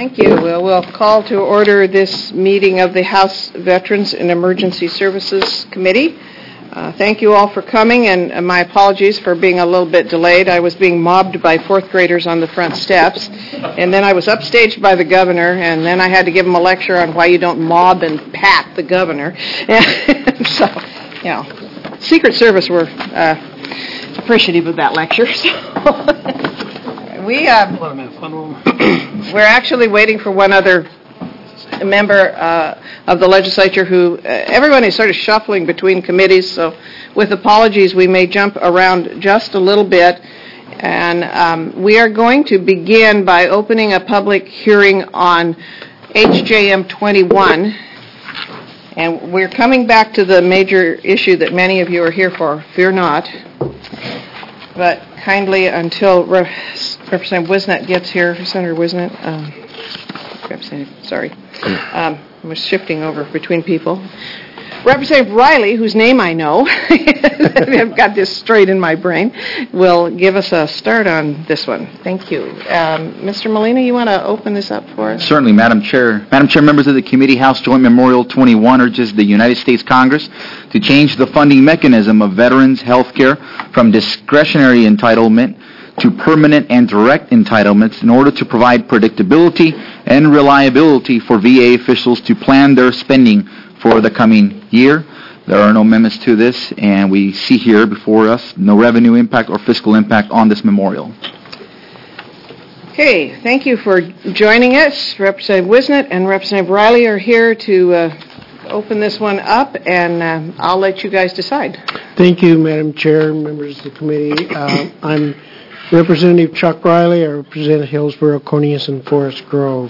Thank you. We'll call to order this meeting of the House Veterans and Emergency Services Committee. Thank you all for coming, and my apologies for being a little bit delayed. I was being mobbed by fourth graders on the front steps, and then I was upstaged by the governor, and then I had to give him a lecture on why you don't mob and pat the governor. So, you know, Secret Service were appreciative of that lecture. We're actually waiting for one other member of the legislature who, everyone is sort of shuffling between committees, so with apologies we may jump around just a little bit. And we are going to begin by opening a public hearing on HJM 21. And we're coming back to the major issue that many of you are here for, fear not. But kindly, until Representative Wisnet gets here, Senator Wisnet, we're shifting over between people. Representative Riley, whose name I know, I've got this straight in my brain, will give us a start on this one. Thank you. Mr. Molina, you want to open this up for us? Certainly, Madam Chair. Madam Chair, members of the committee, House Joint Memorial 21 urges the United States Congress to change the funding mechanism of veterans' health care from discretionary entitlement to permanent and direct entitlements in order to provide predictability and reliability for VA officials to plan their spending for the coming year. There are no amendments to this, and we see here before us no revenue impact or fiscal impact on this memorial. Okay, thank you for joining us. Representative Wisnet and Representative Riley are here to open this one up, and I'll let you guys decide. Thank you, Madam Chair, members of the committee. I'm Representative Chuck Riley. I represent Hillsborough, Cornelius, and Forest Grove.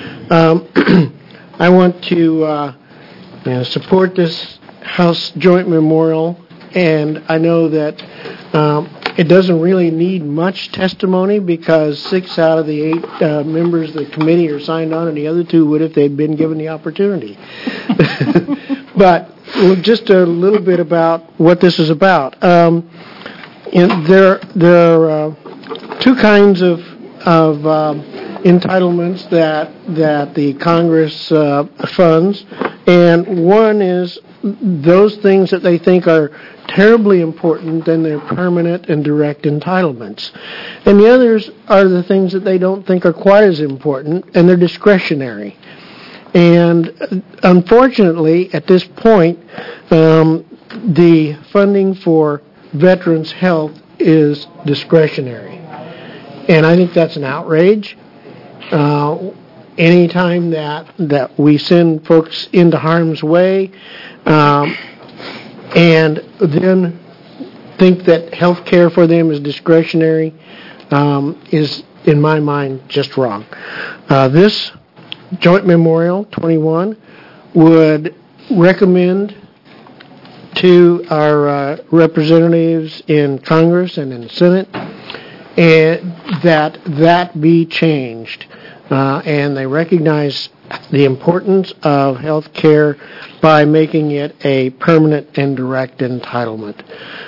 I want to support this House Joint Memorial, and I know that it doesn't really need much testimony because 6 out of the 8 members of the committee are signed on, and the other 2 would if they'd been given the opportunity. But just a little bit about what this is about. There are 2 kinds of entitlements that the Congress funds, and one is those things that they think are terribly important and they're permanent and direct entitlements. And the others are the things that they don't think are quite as important and they're discretionary. And unfortunately, at this point, the funding for veterans' health is discretionary. And I think that's an outrage. Anytime that we send folks into harm's way and then think that health care for them is discretionary is, in my mind, just wrong. This Joint Memorial 21 would recommend to our representatives in Congress and in the Senate that be changed. And they recognize the importance of health care by making it a permanent and direct entitlement.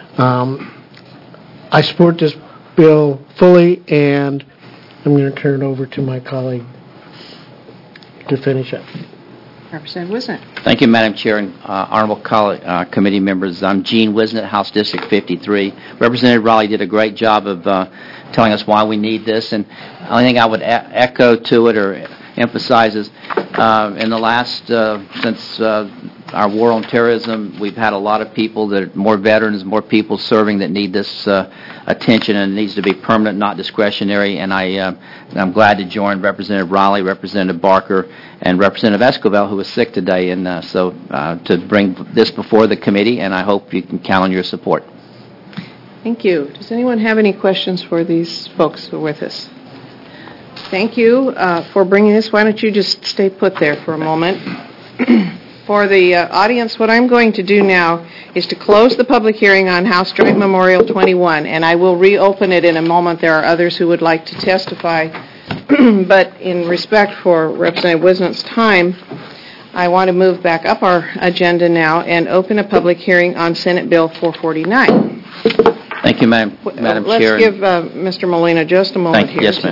I support this bill fully, and I'm going to turn it over to my colleague to finish up. Representative Wisnet. Thank you, Madam Chair and honorable committee members. I'm Gene Wisnet, House District 53. Representative Raleigh did a great job of telling us why we need this, and the only thing I would echo to it or emphasize is in the last, since our war on terrorism, we've had a lot of people, more veterans, more people serving that need this attention, and it needs to be permanent, not discretionary. And I'm glad to join Representative Raleigh, Representative Barker, and Representative Escobar, who is sick today, and to bring this before the committee, and I hope you can count on your support. Thank you. Does anyone have any questions for these folks who are with us? Thank you for bringing this. Why don't you just stay put there for a moment. For the audience, what I'm going to do now is to close the public hearing on House Joint Memorial 21, and I will reopen it in a moment. There are others who would like to testify, but in respect for Representative Wisnet's time, I want to move back up our agenda now and open a public hearing on Senate Bill 449. Thank you, Madam Chair. Let's give Mr. Molina just a moment here. Yes, ma'am.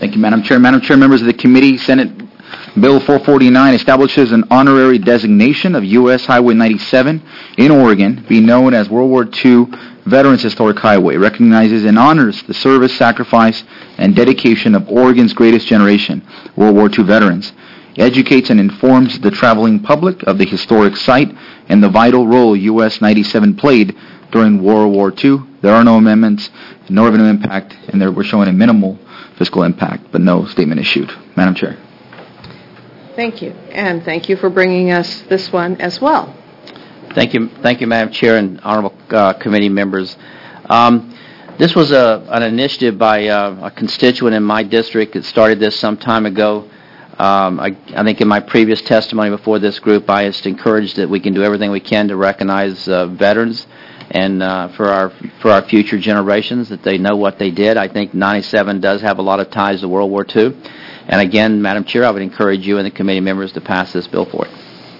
Thank you, Madam Chair. Madam Chair, members of the committee, Senate Bill 449 establishes an honorary designation of U.S. Highway 97 in Oregon, be known as World War II Veterans Historic Highway, recognizes and honors the service, sacrifice, and dedication of Oregon's greatest generation, World War II veterans, educates and informs the traveling public of the historic site and the vital role U.S. 97 played during World War II. There are no amendments, no revenue impact, and we're showing a minimal fiscal impact, but no statement issued. Madam Chair. Thank you, and thank you for bringing us this one as well. Thank you, Madam Chair and honorable committee members. This was an initiative by a constituent in my district that started this some time ago. I think in my previous testimony before this group, I just encouraged that we can do everything we can to recognize veterans and for our future generations, that they know what they did. I think 97 does have a lot of ties to World War II. And again, Madam Chair, I would encourage you and the committee members to pass this bill forward.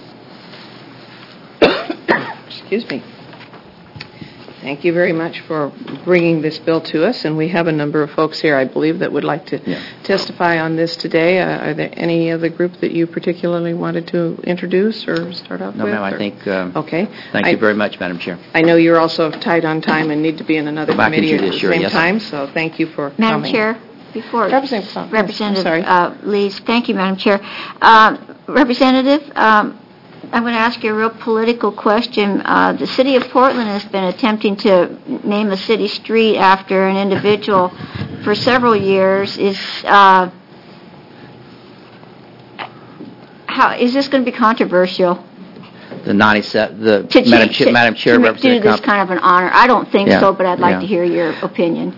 Excuse me. Thank you very much for bringing this bill to us, and we have a number of folks here, I believe, that would like to testify on this today. Are there any other group that you particularly wanted to introduce or start off with? No, ma'am, I think... okay. Thank you very much, Madam Chair. I know you're also tight on time and need to be in another committee at the same time, so thank you for Madam coming. Chair, before Representative Lees, thank you, Madam Chair. Representative, I'm going to ask you a real political question. The city of Portland has been attempting to name a city street after an individual for several years. Is this going to be controversial? The 97, Madam Chair, to do this kind of an honor. I don't think so, but I'd like to hear your opinion.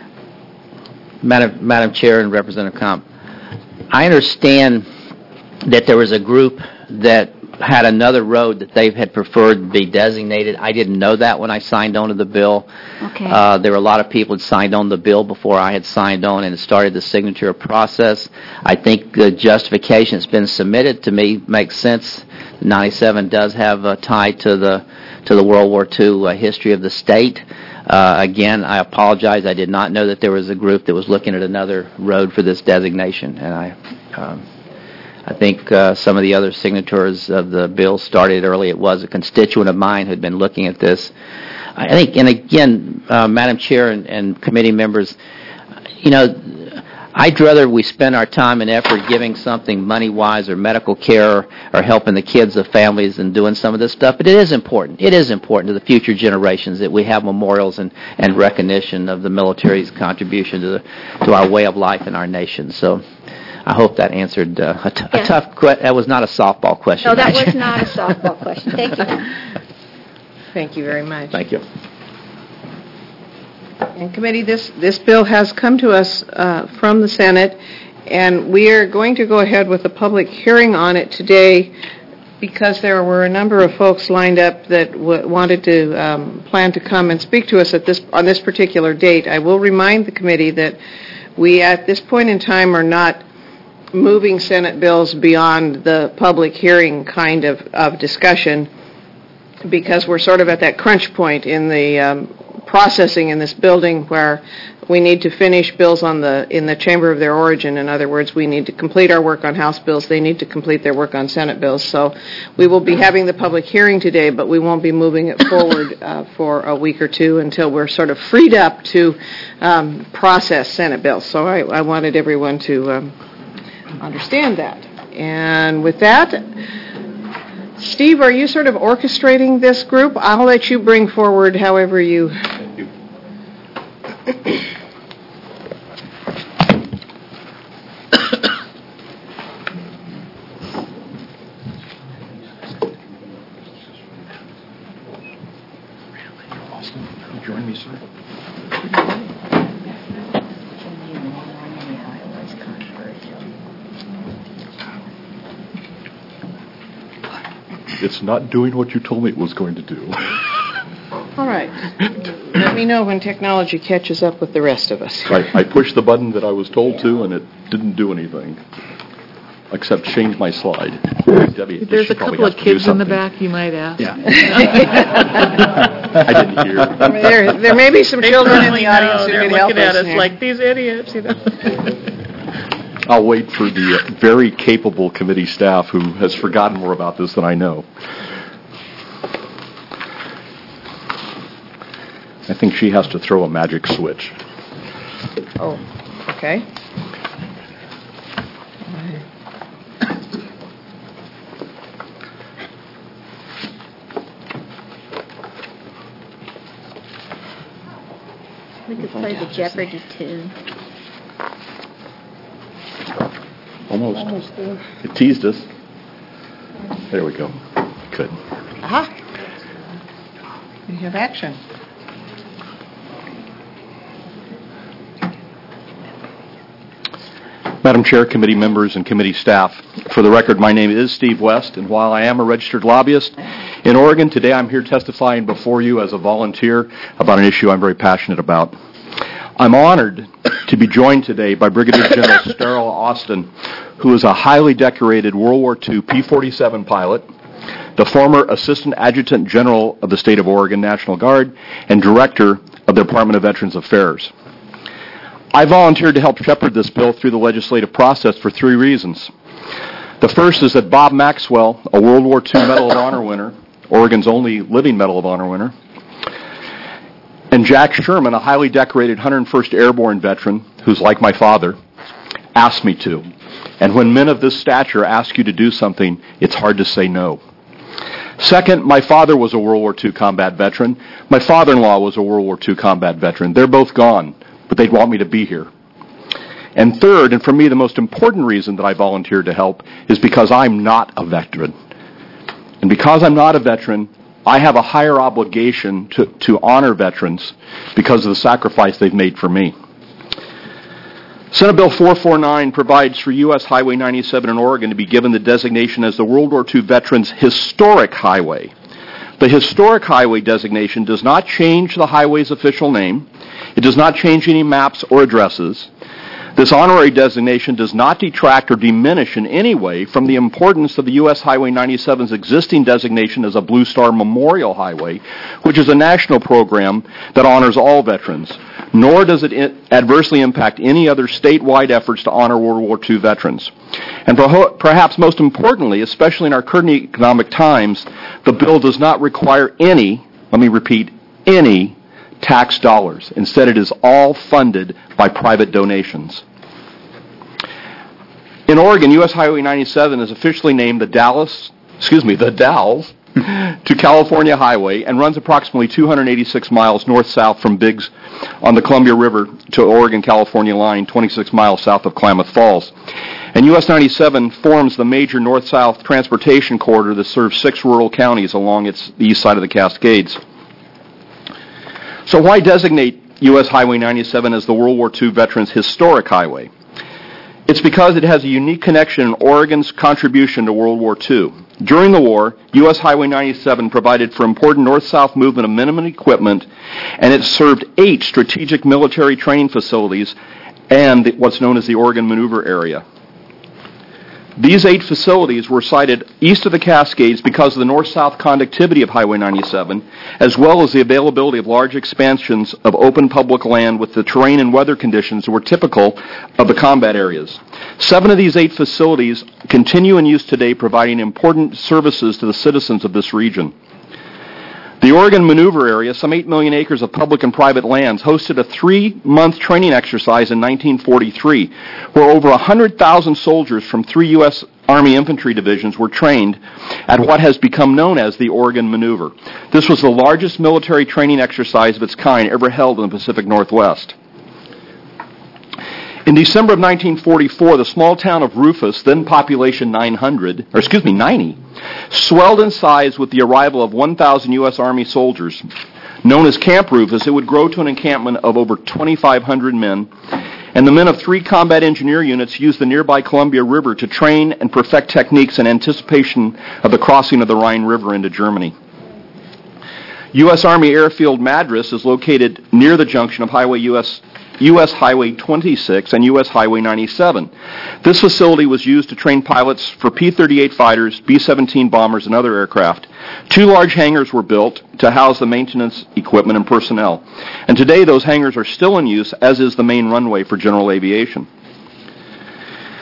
Madam Chair and Representative Comp, I understand that there was a group that had another road that they had preferred to be designated. I didn't know that when I signed on to the bill. Okay. There were a lot of people that signed on the bill before I had signed on, and it started the signature process. I think the justification that's been submitted to me makes sense. 97 does have a tie to the World War II history of the state. Again, I apologize. I did not know that there was a group that was looking at another road for this designation, and I think some of the other signatories of the bill started early. It was a constituent of mine who had been looking at this. I think, and again, Madam Chair and committee members, I'd rather we spend our time and effort giving something money-wise or medical care or helping the kids, the families, and doing some of this stuff. But it is important. It is important to the future generations that we have memorials and recognition of the military's contribution to our way of life in our nation. So I hope that answered a tough question. That was not a softball question. No, that was not a softball question. Thank you. Thank you very much. Thank you. And committee, this bill has come to us from the Senate, and we are going to go ahead with a public hearing on it today because there were a number of folks lined up that wanted to plan to come and speak to us on this particular date. I will remind the committee that we, at this point in time, are not moving Senate bills beyond the public hearing kind of discussion because we're sort of at that crunch point in the processing in this building where we need to finish bills in the chamber of their origin. In other words, we need to complete our work on House bills. They need to complete their work on Senate bills. So we will be having the public hearing today, but we won't be moving it forward for a week or two until we're sort of freed up to process Senate bills. So I wanted everyone to understand that. And with that, Steve, are you sort of orchestrating this group? I'll let you bring forward however you... Thank you. Join me, sir. It's not doing what you told me it was going to do. All right. Let me know when technology catches up with the rest of us. I pushed the button that I was told to, and it didn't do anything, except change my slide. Debbie, there's a couple of kids in the back you might ask. Yeah. I didn't hear. There may be some children in the audience who they're can help looking at us us like these idiots, I'll wait for the very capable committee staff who has forgotten more about this than I know. I think she has to throw a magic switch. Oh, okay. We could play the Jeopardy tune. Almost. It teased us. There we go. Good. Aha. We have action. Madam Chair, committee members, and committee staff, for the record, my name is Steve West, and while I am a registered lobbyist in Oregon, today I'm here testifying before you as a volunteer about an issue I'm very passionate about. I'm honored to be joined today by Brigadier General Sterl Austin, who is a highly decorated World War II P-47 pilot, the former Assistant Adjutant General of the State of Oregon National Guard, and Director of the Department of Veterans Affairs. I volunteered to help shepherd this bill through the legislative process for 3 reasons. The first is that Bob Maxwell, a World War II Medal of Honor winner, Oregon's only living Medal of Honor winner, and Jack Sherman, a highly decorated 101st Airborne veteran, who's like my father, asked me to. And when men of this stature ask you to do something, it's hard to say no. Second, my father was a World War II combat veteran. My father-in-law was a World War II combat veteran. They're both gone, but they'd want me to be here. And third, and for me the most important reason that I volunteered to help, is because I'm not a veteran. And because I'm not a veteran, I have a higher obligation to honor veterans because of the sacrifice they've made for me. Senate Bill 449 provides for U.S. Highway 97 in Oregon to be given the designation as the World War II Veterans Historic Highway. The Historic Highway designation does not change the highway's official name. It does not change any maps or addresses. This honorary designation does not detract or diminish in any way from the importance of the U.S. Highway 97's existing designation as a Blue Star Memorial Highway, which is a national program that honors all veterans, nor does it adversely impact any other statewide efforts to honor World War II veterans. And perhaps most importantly, especially in our current economic times, the bill does not require any, let me repeat, any tax dollars. Instead, it is all funded by private donations. In Oregon, U.S. Highway 97 is officially named the Dalles to California Highway and runs approximately 286 miles north-south from Biggs on the Columbia River to Oregon-California line, 26 miles south of Klamath Falls. And U.S. 97 forms the major north-south transportation corridor that serves 6 rural counties along the east side of the Cascades. So why designate U.S. Highway 97 as the World War II Veterans Historic Highway? It's because it has a unique connection in Oregon's contribution to World War II. During the war, U.S. Highway 97 provided for important north-south movement of minimum equipment, and it served 8 strategic military training facilities and what's known as the Oregon Maneuver Area. These 8 facilities were sited east of the Cascades because of the north-south conductivity of Highway 97, as well as the availability of large expansions of open public land with the terrain and weather conditions that were typical of the combat areas. 7 of these 8 facilities continue in use today, providing important services to the citizens of this region. The Oregon Maneuver Area, some 8 million acres of public and private lands, hosted a 3-month training exercise in 1943, where over 100,000 soldiers from 3 U.S. Army infantry divisions were trained at what has become known as the Oregon Maneuver. This was the largest military training exercise of its kind ever held in the Pacific Northwest. In December of 1944, the small town of Rufus, then population 90, swelled in size with the arrival of 1,000 U.S. Army soldiers. Known as Camp Rufus, it would grow to an encampment of over 2,500 men, and the men of 3 combat engineer units used the nearby Columbia River to train and perfect techniques in anticipation of the crossing of the Rhine River into Germany. U.S. Army Airfield Madras is located near the junction of U.S. Highway 26 and U.S. Highway 97. This facility was used to train pilots for P-38 fighters, B-17 bombers, and other aircraft. 2 large hangars were built to house the maintenance equipment and personnel. And today those hangars are still in use, as is the main runway for general aviation.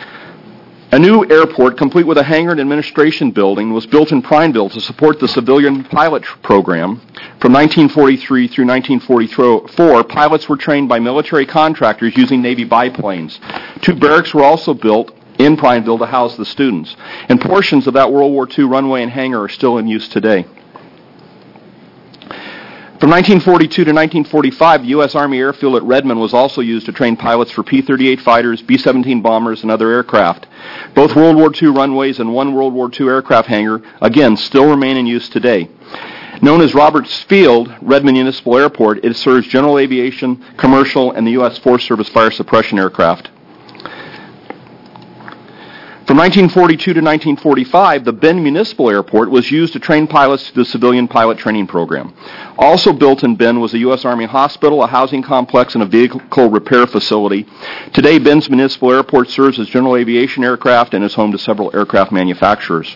A new airport, complete with a hangar and administration building, was built in Prineville to support the civilian pilot program. From 1943 through 1944, pilots were trained by military contractors using Navy biplanes. 2 barracks were also built in Prineville to house the students, and portions of that World War II runway and hangar are still in use today. From 1942 to 1945, the U.S. Army Airfield at Redmond was also used to train pilots for P-38 fighters, B-17 bombers, and other aircraft. Both World War II runways and one World War II aircraft hangar, again, still remain in use today. Known as Roberts Field, Redmond Municipal Airport, it serves general aviation, commercial, and the U.S. Forest Service fire suppression aircraft. From 1942 to 1945, the Bend Municipal Airport was used to train pilots through the civilian pilot training program. Also built in Bend was a U.S. Army hospital, a housing complex, and a vehicle repair facility. Today, Bend's Municipal Airport serves as general aviation aircraft and is home to several aircraft manufacturers.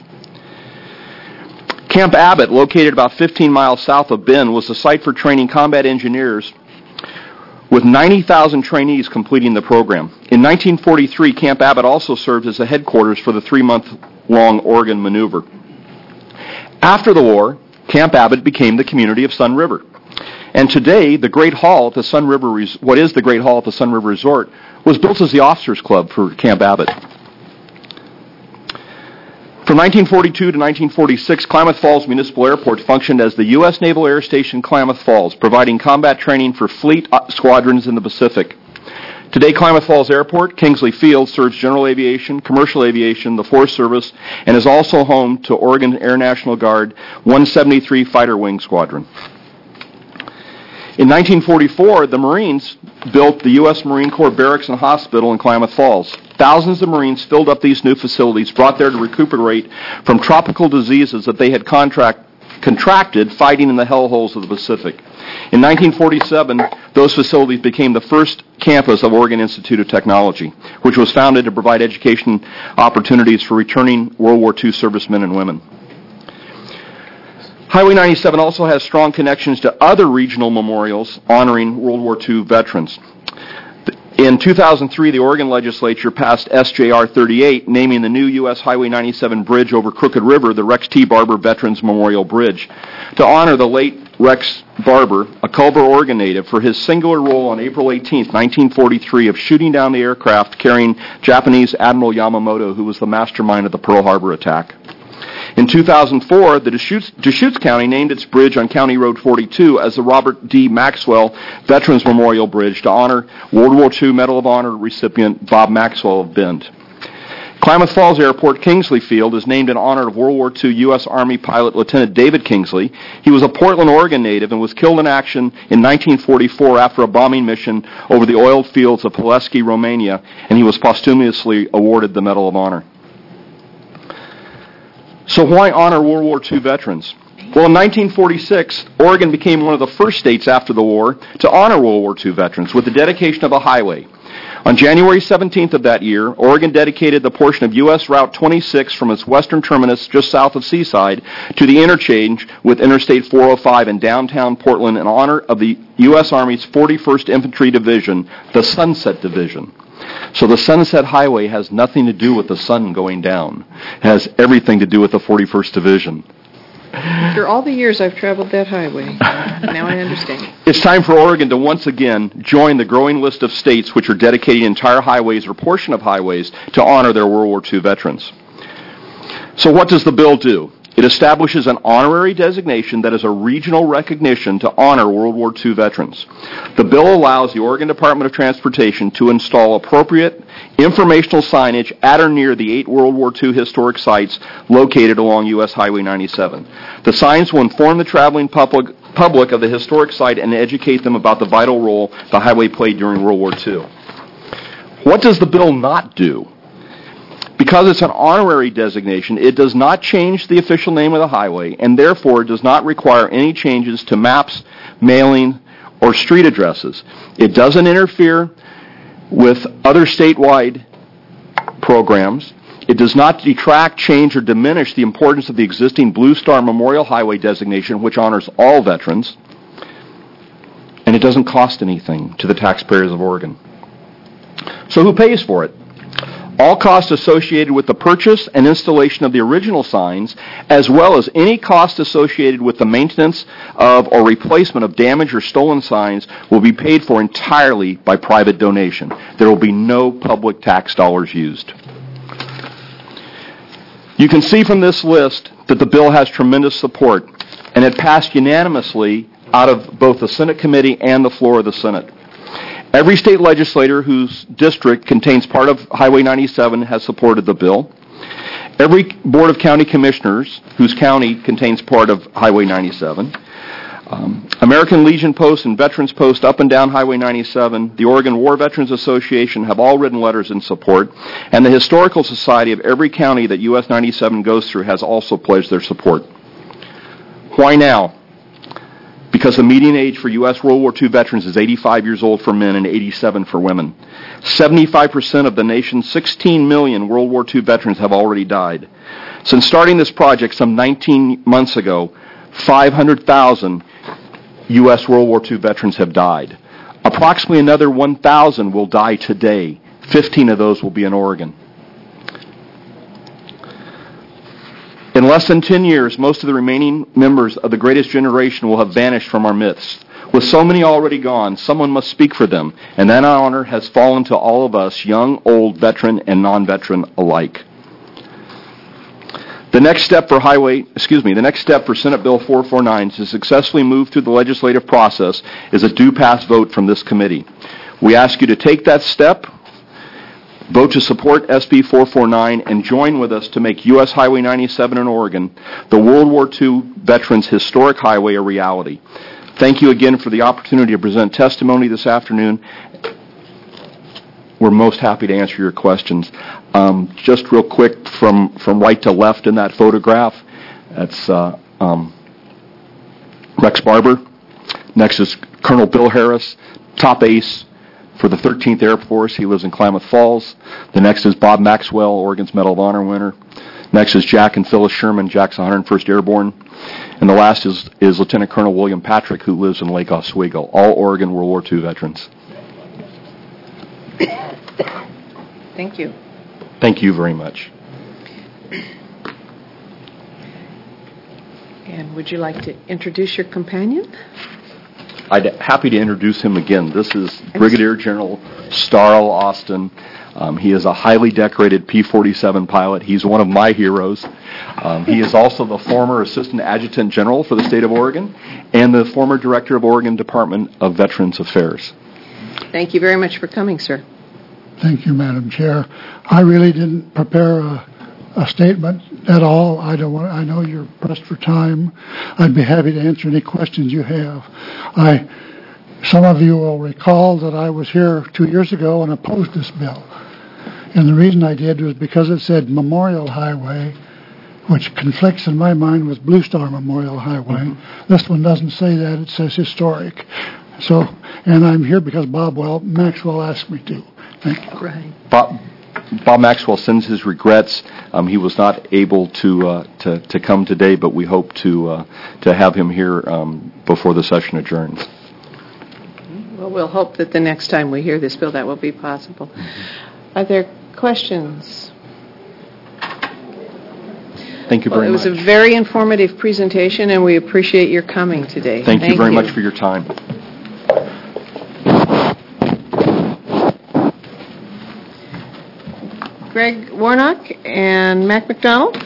Camp Abbott, located about 15 miles south of Bend, was the site for training combat engineers with 90,000 trainees completing the program. In 1943, Camp Abbott also served as the headquarters for the 3-month-long Oregon maneuver. After the war, Camp Abbott became the community of Sun River. And today, the Great Hall at the Sun River, what is the Great Hall at the Sun River Resort, was built as the officers' club for Camp Abbott. From 1942 to 1946, Klamath Falls Municipal Airport functioned as the U.S. Naval Air Station Klamath Falls, providing combat training for fleet squadrons in the Pacific. Today, Klamath Falls Airport, Kingsley Field, serves general aviation, commercial aviation, the Forest Service, and is also home to Oregon Air National Guard 173 Fighter Wing Squadron. In 1944, the Marines built the U.S. Marine Corps Barracks and Hospital in Klamath Falls. Thousands of Marines filled up these new facilities, brought there to recuperate from tropical diseases that they had contracted fighting in the hellholes of the Pacific. In 1947, those facilities became the first campus of Oregon Institute of Technology, which was founded to provide education opportunities for returning World War II servicemen and women. Highway 97 also has strong connections to other regional memorials honoring World War II veterans. In 2003, the Oregon legislature passed SJR 38, naming the new U.S. Highway 97 bridge over Crooked River the Rex T. Barber Veterans Memorial Bridge, to honor the late Rex Barber, a Culver, Oregon native, for his singular role on April 18, 1943, of shooting down the aircraft carrying Japanese Admiral Yamamoto, who was the mastermind of the Pearl Harbor attack. In 2004, the Deschutes County named its bridge on County Road 42 as the Robert D. Maxwell Veterans Memorial Bridge to honor World War II Medal of Honor recipient Bob Maxwell of Bend. Klamath Falls Airport Kingsley Field is named in honor of World War II U.S. Army pilot Lieutenant David Kingsley. He was a Portland, Oregon native and was killed in action in 1944 after a bombing mission over the oiled fields of Pulaski, Romania, and he was posthumously awarded the Medal of Honor. So why honor World War II veterans? Well, in 1946, Oregon became one of the first states after the war to honor World War II veterans with the dedication of a highway. On January 17th of that year, Oregon dedicated the portion of U.S. Route 26 from its western terminus just south of Seaside to the interchange with Interstate 405 in downtown Portland in honor of the U.S. Army's 41st Infantry Division, the Sunset Division. So the Sunset Highway has nothing to do with the sun going down. It has everything to do with the 41st Division. After all the years I've traveled that highway, now I understand. It's time for Oregon to once again join the growing list of states which are dedicating entire highways or portion of highways to honor their World War II veterans. So what does the bill do? It establishes an honorary designation that is a regional recognition to honor World War II veterans. The bill allows the Oregon Department of Transportation to install appropriate informational signage at or near the 8 World War II historic sites located along U.S. Highway 97. The signs will inform the traveling public of the historic site and educate them about the vital role the highway played during World War II. What does the bill not do? Because it's an honorary designation, it does not change the official name of the highway, and therefore does not require any changes to maps, mailing, or street addresses. It doesn't interfere with other statewide programs. It does not detract, change, or diminish the importance of the existing Blue Star Memorial Highway designation, which honors all veterans. And it doesn't cost anything to the taxpayers of Oregon. So who pays for it? All costs associated with the purchase and installation of the original signs, as well as any cost associated with the maintenance of or replacement of damaged or stolen signs, will be paid for entirely by private donation. There will be no public tax dollars used. You can see from this list that the bill has tremendous support, and it passed unanimously out of both the Senate committee and the floor of the Senate. Every state legislator whose district contains part of Highway 97 has supported the bill. Every Board of County Commissioners whose county contains part of Highway 97. American Legion Post and Veterans Post up and down Highway 97, the Oregon War Veterans Association have all written letters in support, and the Historical Society of every county that US 97 goes through has also pledged their support. Why now? Because the median age for U.S. World War II veterans is 85 years old for men and 87 for women. 75% of the nation's 16 million World War II veterans have already died. Since starting this project some 19 months ago, 500,000 U.S. World War II veterans have died. Approximately another 1,000 will die today. 15 of those will be in Oregon. In less than 10 years, most of the remaining members of the greatest generation will have vanished from our midst. With so many already gone, someone must speak for them, and that honor has fallen to all of us, young, old, veteran, and non-veteran alike. The next step for Senate Bill 449 to successfully move through the legislative process is a do-pass vote from this committee. We ask you to take that step, vote to support SB 449, and join with us to make U.S. Highway 97 in Oregon, the World War II Veterans Historic Highway, a reality. Thank you again for the opportunity to present testimony this afternoon. We're most happy to answer your questions. Just real quick, from right to left in that photograph, that's Rex Barber. Next is Colonel Bill Harris, top ace for the 13th Air Force. He lives in Klamath Falls. The next is Bob Maxwell, Oregon's Medal of Honor winner. Next is Jack and Phyllis Sherman, Jack's 101st Airborne. And the last is Lieutenant Colonel William Patrick, who lives in Lake Oswego, all Oregon World War II veterans. Thank you. Thank you very much. And would you like to introduce your companion? I'd happy to introduce him again. This is Brigadier General Starl Austin. He is a highly decorated P-47 pilot. He's one of my heroes. He is also the former Assistant Adjutant General for the state of Oregon and the former Director of Oregon Department of Veterans Affairs. Thank you very much for coming, sir. Thank you, Madam Chair. I really didn't prepare a statement at all. I know you're pressed for time. I'd be happy to answer any questions you have. Some of you will recall that I was here 2 years ago and opposed this bill. And the reason I did was because it said Memorial Highway, which conflicts in my mind with Blue Star Memorial Highway. Mm-hmm. This one doesn't say that. It says historic. So, and I'm here because Bob Maxwell asked me to. Thank you. Right. Bob Maxwell sends his regrets. He was not able to come today, but we hope to have him here before the session adjourns. Well, we'll hope that the next time we hear this bill, that will be possible. Mm-hmm. Are there questions? Thank you very much. It was a very informative presentation, and we appreciate your coming today. Thank you very much for your time. Greg Warnock and Mac McDonald.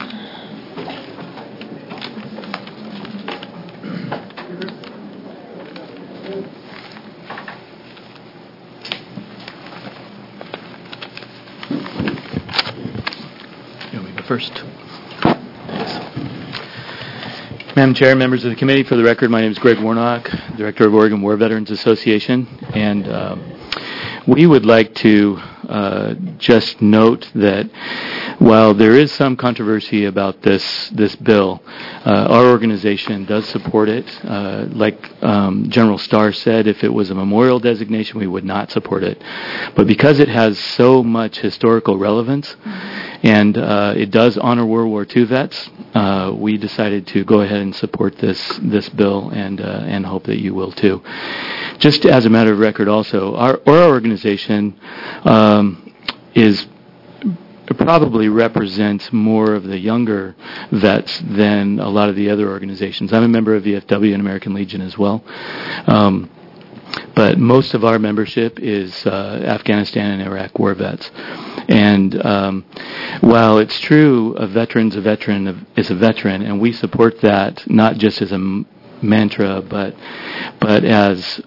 You want me to go first? Madam Chair, members of the committee, for the record, my name is Greg Warnock, Director of Oregon War Veterans Association, and we would like to just note that while there is some controversy about this bill, our organization does support it. Like General Starr said, if it was a memorial designation, we would not support it. But because it has so much historical relevance and it does honor World War II vets, we decided to go ahead and support this bill and hope that you will too. Just as a matter of record also, our organization is probably represents more of the younger vets than a lot of the other organizations. I'm a member of VFW and American Legion as well. But most of our membership is Afghanistan and Iraq war vets. And while it's true a veteran's a veteran is a veteran, and we support that not just as a mantra, but as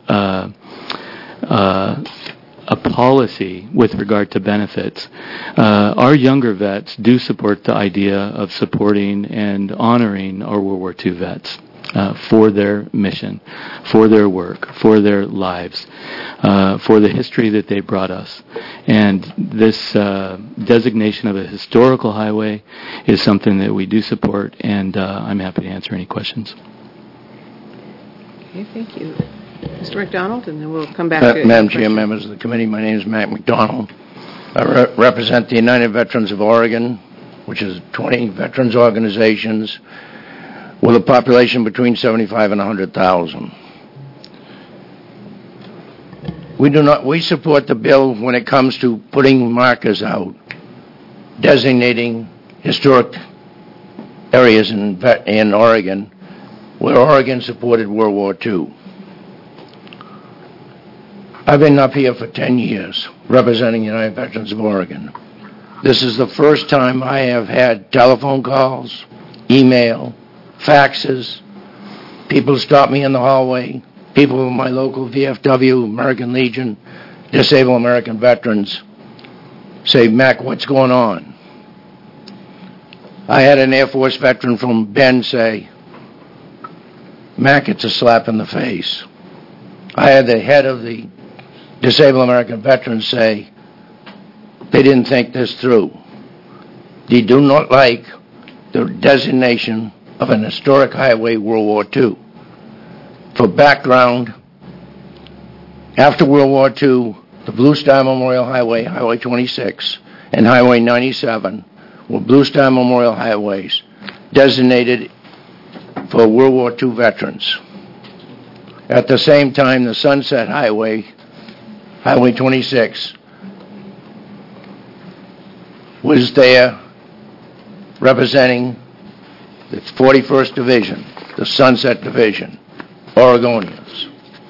a policy with regard to benefits, our younger vets do support the idea of supporting and honoring our World War II vets. For their mission, for their work, for their lives, for the history that they brought us. And this designation of a historical highway is something that we do support, and I'm happy to answer any questions. Okay, thank you. Mr. McDonald, and then we'll come back to Madam Chair, members of the committee, my name is Matt McDonald. I represent the United Veterans of Oregon, which is 20 veterans organizations with a population between 75 and 100,000. We support the bill when it comes to putting markers out, designating historic areas in Oregon where Oregon supported World War II. I've been up here for 10 years representing United Veterans of Oregon. This is the first time I have had telephone calls, email, faxes, people stop me in the hallway, people in my local VFW, American Legion, Disabled American Veterans say, Mac, what's going on? I had an Air Force veteran from Bend say, Mac, it's a slap in the face. I had the head of the Disabled American Veterans say, they didn't think this through. They do not like the designation of an historic highway, World War II. For background, after World War II, the Blue Star Memorial Highway, Highway 26, and Highway 97 were Blue Star Memorial Highways designated for World War II veterans. At the same time, the Sunset Highway, Highway 26, was there representing the 41st Division, the Sunset Division, Oregonians.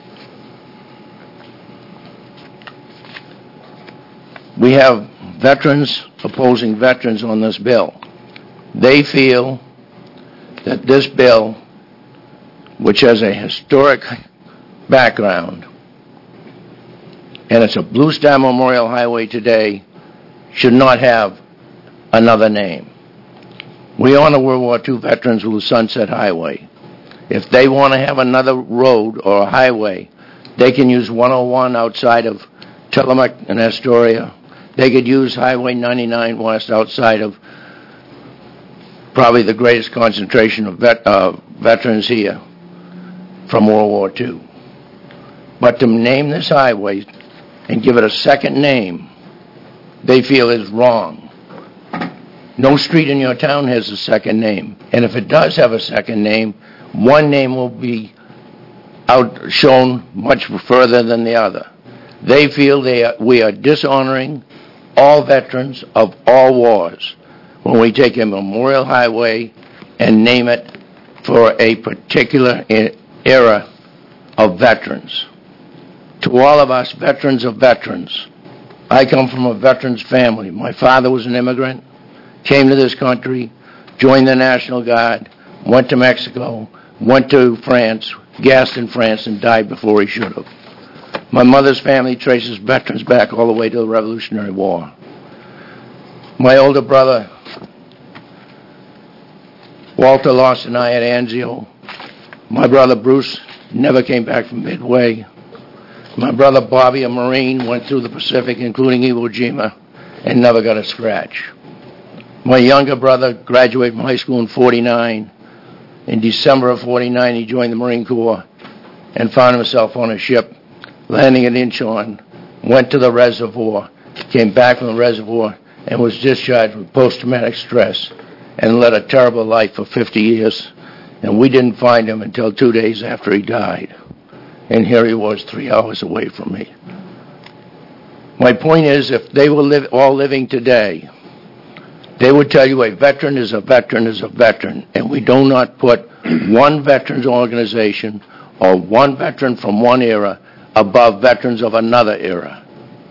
We have veterans opposing veterans on this bill. They feel that this bill, which has a historic background, and it's a Blue Star Memorial Highway today, should not have another name. We honor World War II veterans with the Sunset Highway. If they want to have another road or a highway, they can use 101 outside of Tillamook and Astoria. They could use Highway 99 West outside of probably the greatest concentration of veterans here from World War II. But to name this highway and give it a second name, they feel is wrong. No street in your town has a second name. And if it does have a second name, one name will be shown much further than the other. They feel we are dishonoring all veterans of all wars when we take a memorial highway and name it for a particular era of veterans. To all of us, veterans of veterans, I come from a veterans family. My father was an immigrant, came to this country, joined the National Guard, went to Mexico, went to France, gassed in France, and died before he should have. My mother's family traces veterans back all the way to the Revolutionary War. My older brother, Walter, lost an eye at Anzio. My brother Bruce never came back from Midway. My brother Bobby, a Marine, went through the Pacific, including Iwo Jima, and never got a scratch. My younger brother graduated from high school in 49. In December of 49, he joined the Marine Corps and found himself on a ship, landing at Incheon, went to the reservoir, came back from the reservoir, and was discharged with post-traumatic stress and led a terrible life for 50 years. And we didn't find him until 2 days after he died. And here he was 3 hours away from me. My point is, if they were all living today, They would tell you a veteran is a veteran is a veteran, and we do not put one veterans organization or one veteran from one era above veterans of another era.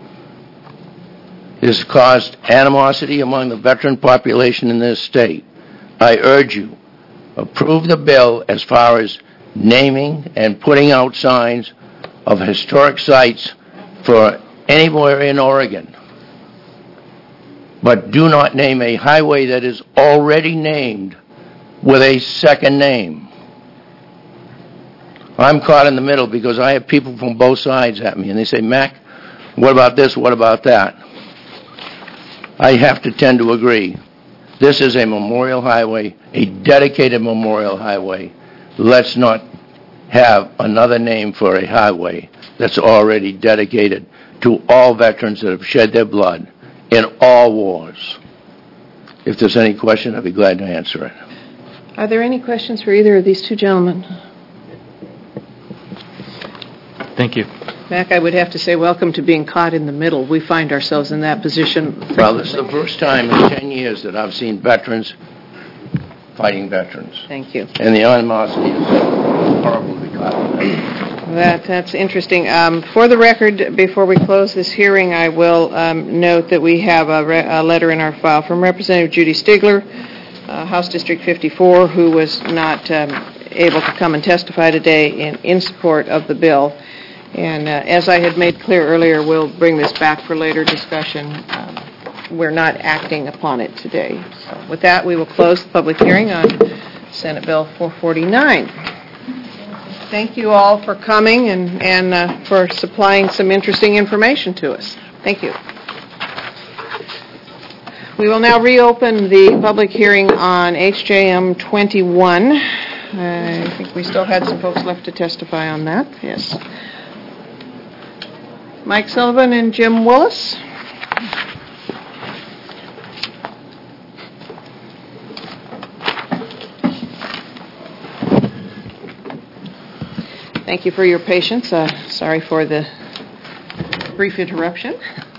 This has caused animosity among the veteran population in this state. I urge you, approve the bill as far as naming and putting out signs of historic sites for anywhere in Oregon. But do not name a highway that is already named with a second name. I'm caught in the middle because I have people from both sides at me, and they say, Mac, what about this, what about that? I have to tend to agree. This is a memorial highway, a dedicated memorial highway. Let's not have another name for a highway that's already dedicated to all veterans that have shed their blood in all wars. If there's any question, I'd be glad to answer it. Are there any questions for either of these two gentlemen? Thank you. Mac, I would have to say welcome to being caught in the middle. We find ourselves in that position. Well, this is the first time in 10 years that I've seen veterans fighting veterans. Thank you. And the animosity is horrible to be caught in that. That's interesting. For the record, before we close this hearing, I will note that we have a letter in our file from Representative Judy Stigler, House District 54, who was not able to come and testify today in support of the bill. And as I had made clear earlier, we'll bring this back for later discussion. We're not acting upon it today. So with that, we will close the public hearing on Senate Bill 449. Thank you all for coming and for supplying some interesting information to us. Thank you. We will now reopen the public hearing on HJM 21. I think we still had some folks left to testify on that. Yes. Mike Sullivan and Jim Willis. Thank you for your patience. Sorry for the brief interruption.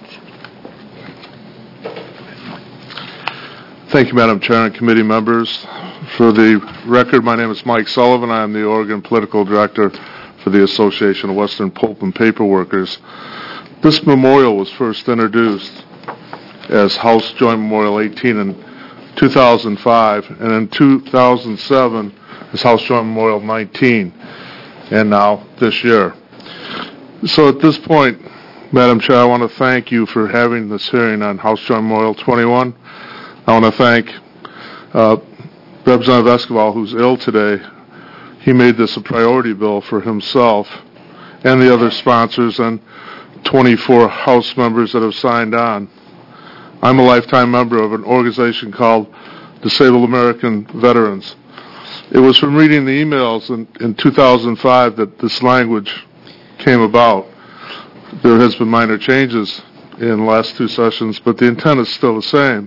Thank you, Madam Chair and committee members. For the record, my name is Mike Sullivan. I am the Oregon Political Director for the Association of Western Pulp and Paper Workers. This memorial was first introduced as House Joint Memorial 18 in 2005, and in 2007 as House Joint Memorial 19, and now this year. So at this point, Madam Chair, I want to thank you for having this hearing on House Joint Memorial 21. I want to thank Representative Escobar, who's ill today. He made this a priority bill for himself and the other sponsors and 24 House members that have signed on. I'm a lifetime member of an organization called Disabled American Veterans. It was from reading the emails in 2005 that this language came about. There has been minor changes in the last two sessions, but the intent is still the same.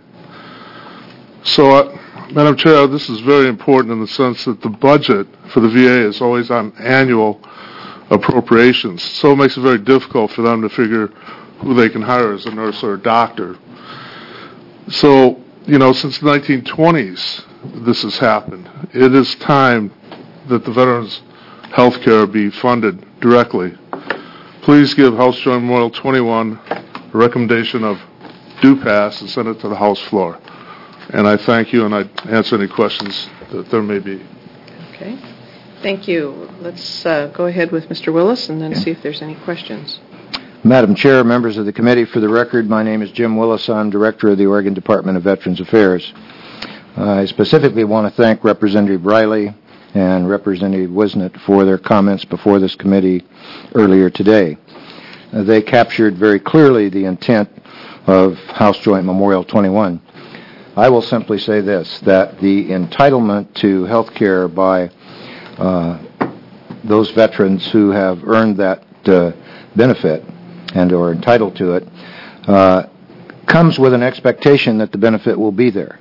So, Madam Chair, this is very important in the sense that the budget for the VA is always on annual appropriations. So it makes it very difficult for them to figure who they can hire as a nurse or a doctor. So, since the 1920s, this has happened. It is time that the veterans' health care be funded directly. Please give House Joint Memorial 21 a recommendation of due pass and send it to the House floor. And I thank you, and I answer any questions that there may be. Okay. Thank you. Let's go ahead with Mr. Willis and then see if there's any questions. Madam Chair, members of the committee, for the record, my name is Jim Willis. I'm Director of the Oregon Department of Veterans Affairs. I specifically want to thank Representative Riley and Representative Wisnett for their comments before this committee earlier today. They captured very clearly the intent of House Joint Memorial 21. I will simply say this, that the entitlement to health care by those veterans who have earned that benefit and are entitled to it comes with an expectation that the benefit will be there.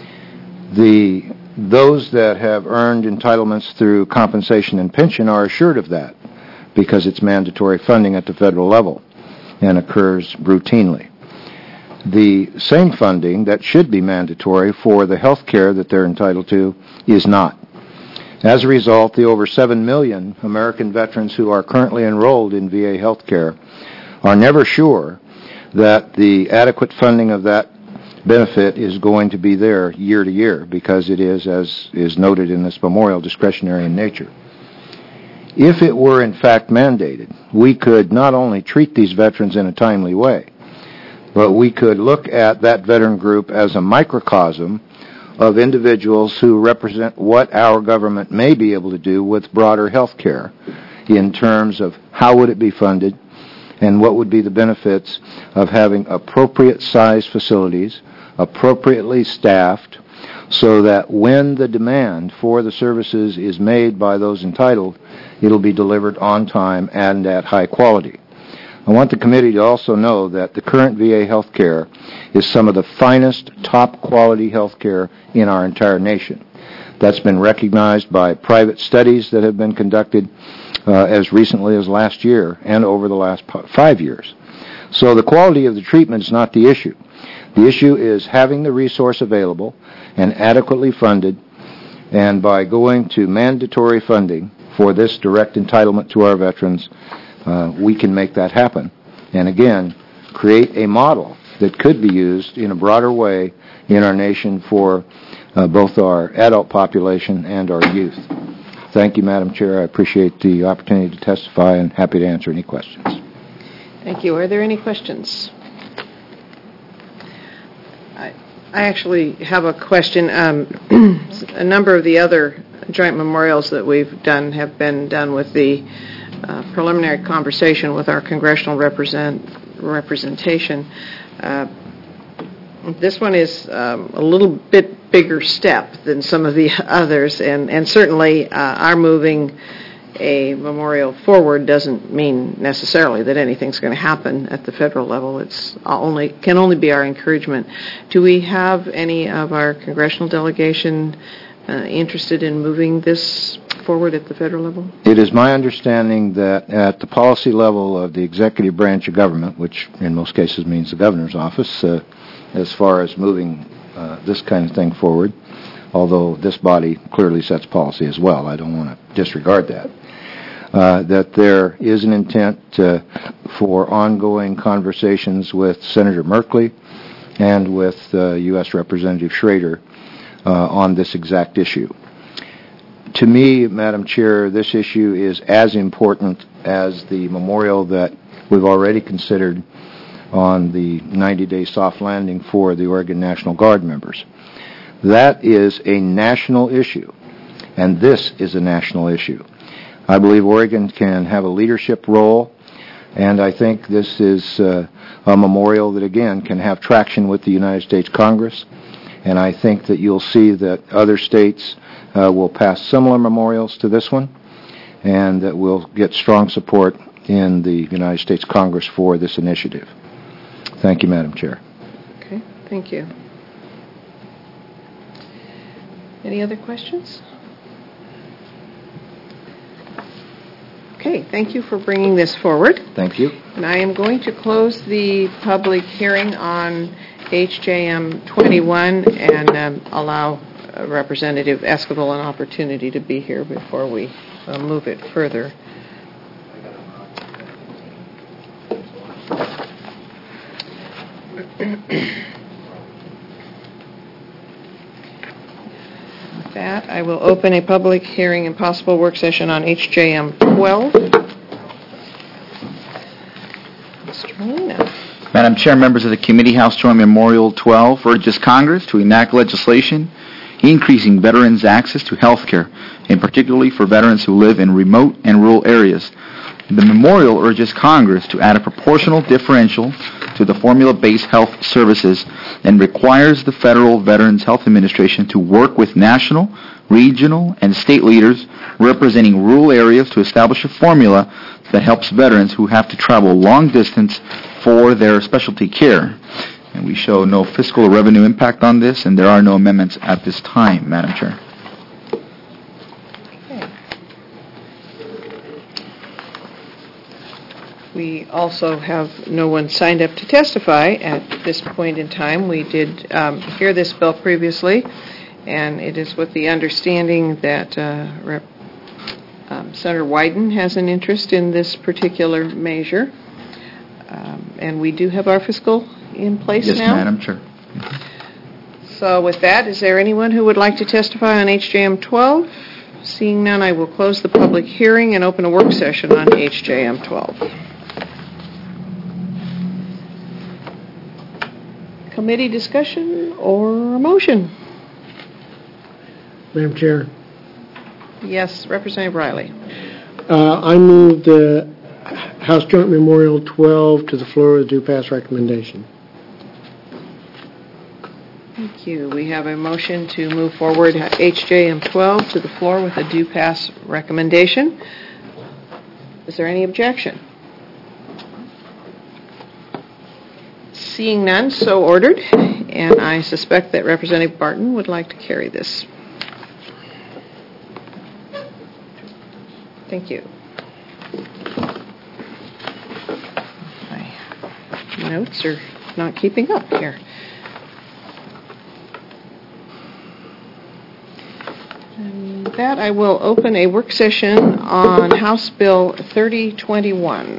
Those that have earned entitlements through compensation and pension are assured of that because it's mandatory funding at the federal level and occurs routinely. The same funding that should be mandatory for the health care that they're entitled to is not. As a result, the over 7 million American veterans who are currently enrolled in VA health care are never sure that the adequate funding of that benefit is going to be there year to year, because it is, as is noted in this memorial, discretionary in nature. If it were in fact mandated, we could not only treat these veterans in a timely way, but we could look at that veteran group as a microcosm of individuals who represent what our government may be able to do with broader health care in terms of how would it be funded and what would be the benefits of having appropriate sized facilities, appropriately staffed, so that when the demand for the services is made by those entitled, it'll be delivered on time and at high quality. I want the committee to also know that the current VA health care is some of the finest, top-quality health care in our entire nation. That's been recognized by private studies that have been conducted as recently as last year and over the last 5 years. So the quality of the treatment is not the issue. The issue is having the resource available and adequately funded, and by going to mandatory funding for this direct entitlement to our veterans, we can make that happen. And again, create a model that could be used in a broader way in our nation for both our adult population and our youth. Thank you, Madam Chair. I appreciate the opportunity to testify and happy to answer any questions. Thank you. Are there any questions? I actually have a question. A number of the other joint memorials that we've done have been done with the preliminary conversation with our congressional representation. This one is a little bit bigger step than some of the others, and certainly our moving a memorial forward doesn't mean necessarily that anything's going to happen at the federal level. It's can only be our encouragement. Do we have any of our congressional delegation interested in moving this forward at the federal level? It is my understanding that at the policy level of the executive branch of government, which in most cases means the governor's office, as far as moving this kind of thing forward, although this body clearly sets policy as well, I don't want to disregard that, that there is an intent for ongoing conversations with Senator Merkley and with U.S. Representative Schrader on this exact issue. To me, Madam Chair, this issue is as important as the memorial that we've already considered on the 90-day soft landing for the Oregon National Guard members. That is a national issue, and this is a national issue. I believe Oregon can have a leadership role, and I think this is a memorial that, again, can have traction with the United States Congress, and I think that you'll see that other states will pass similar memorials to this one, and that we'll get strong support in the United States Congress for this initiative. Thank you, Madam Chair. Okay, thank you. Any other questions? Okay, thank you for bringing this forward. Thank you. And I am going to close the public hearing on HJM 21 and allow Representative Esquivel an opportunity to be here before we move it further. With that, I will open a public hearing and possible work session on HJM 12. Mr. Molina. Madam Chair, members of the committee, House Joint Memorial 12 urges Congress to enact legislation increasing veterans' access to health care, and particularly for veterans who live in remote and rural areas. The memorial urges Congress to add a proportional differential to the formula-based health services and requires the Federal Veterans Health Administration to work with national, regional, and state leaders representing rural areas to establish a formula that helps veterans who have to travel long distance for their specialty care. And we show no fiscal or revenue impact on this, and there are no amendments at this time, Madam Chair. We also have no one signed up to testify at this point in time. We did hear this bill previously, and it is with the understanding that Senator Wyden has an interest in this particular measure. And we do have our fiscal in place now? Yes, Madam Chair. So with that, is there anyone who would like to testify on HJM 12? Seeing none, I will close the public hearing and open a work session on HJM 12. Committee discussion or a motion? Madam Chair, Yes, Representative Riley. I move the House Joint Memorial 12 to the floor with a due pass recommendation. Thank you. We have a motion to move forward HJM 12 to the floor with a due pass recommendation. Is there any objection? Seeing none, so ordered. And I suspect that Representative Barton would like to carry this. Thank you. My notes are not keeping up here. And with that, I will open a work session on House Bill 3021.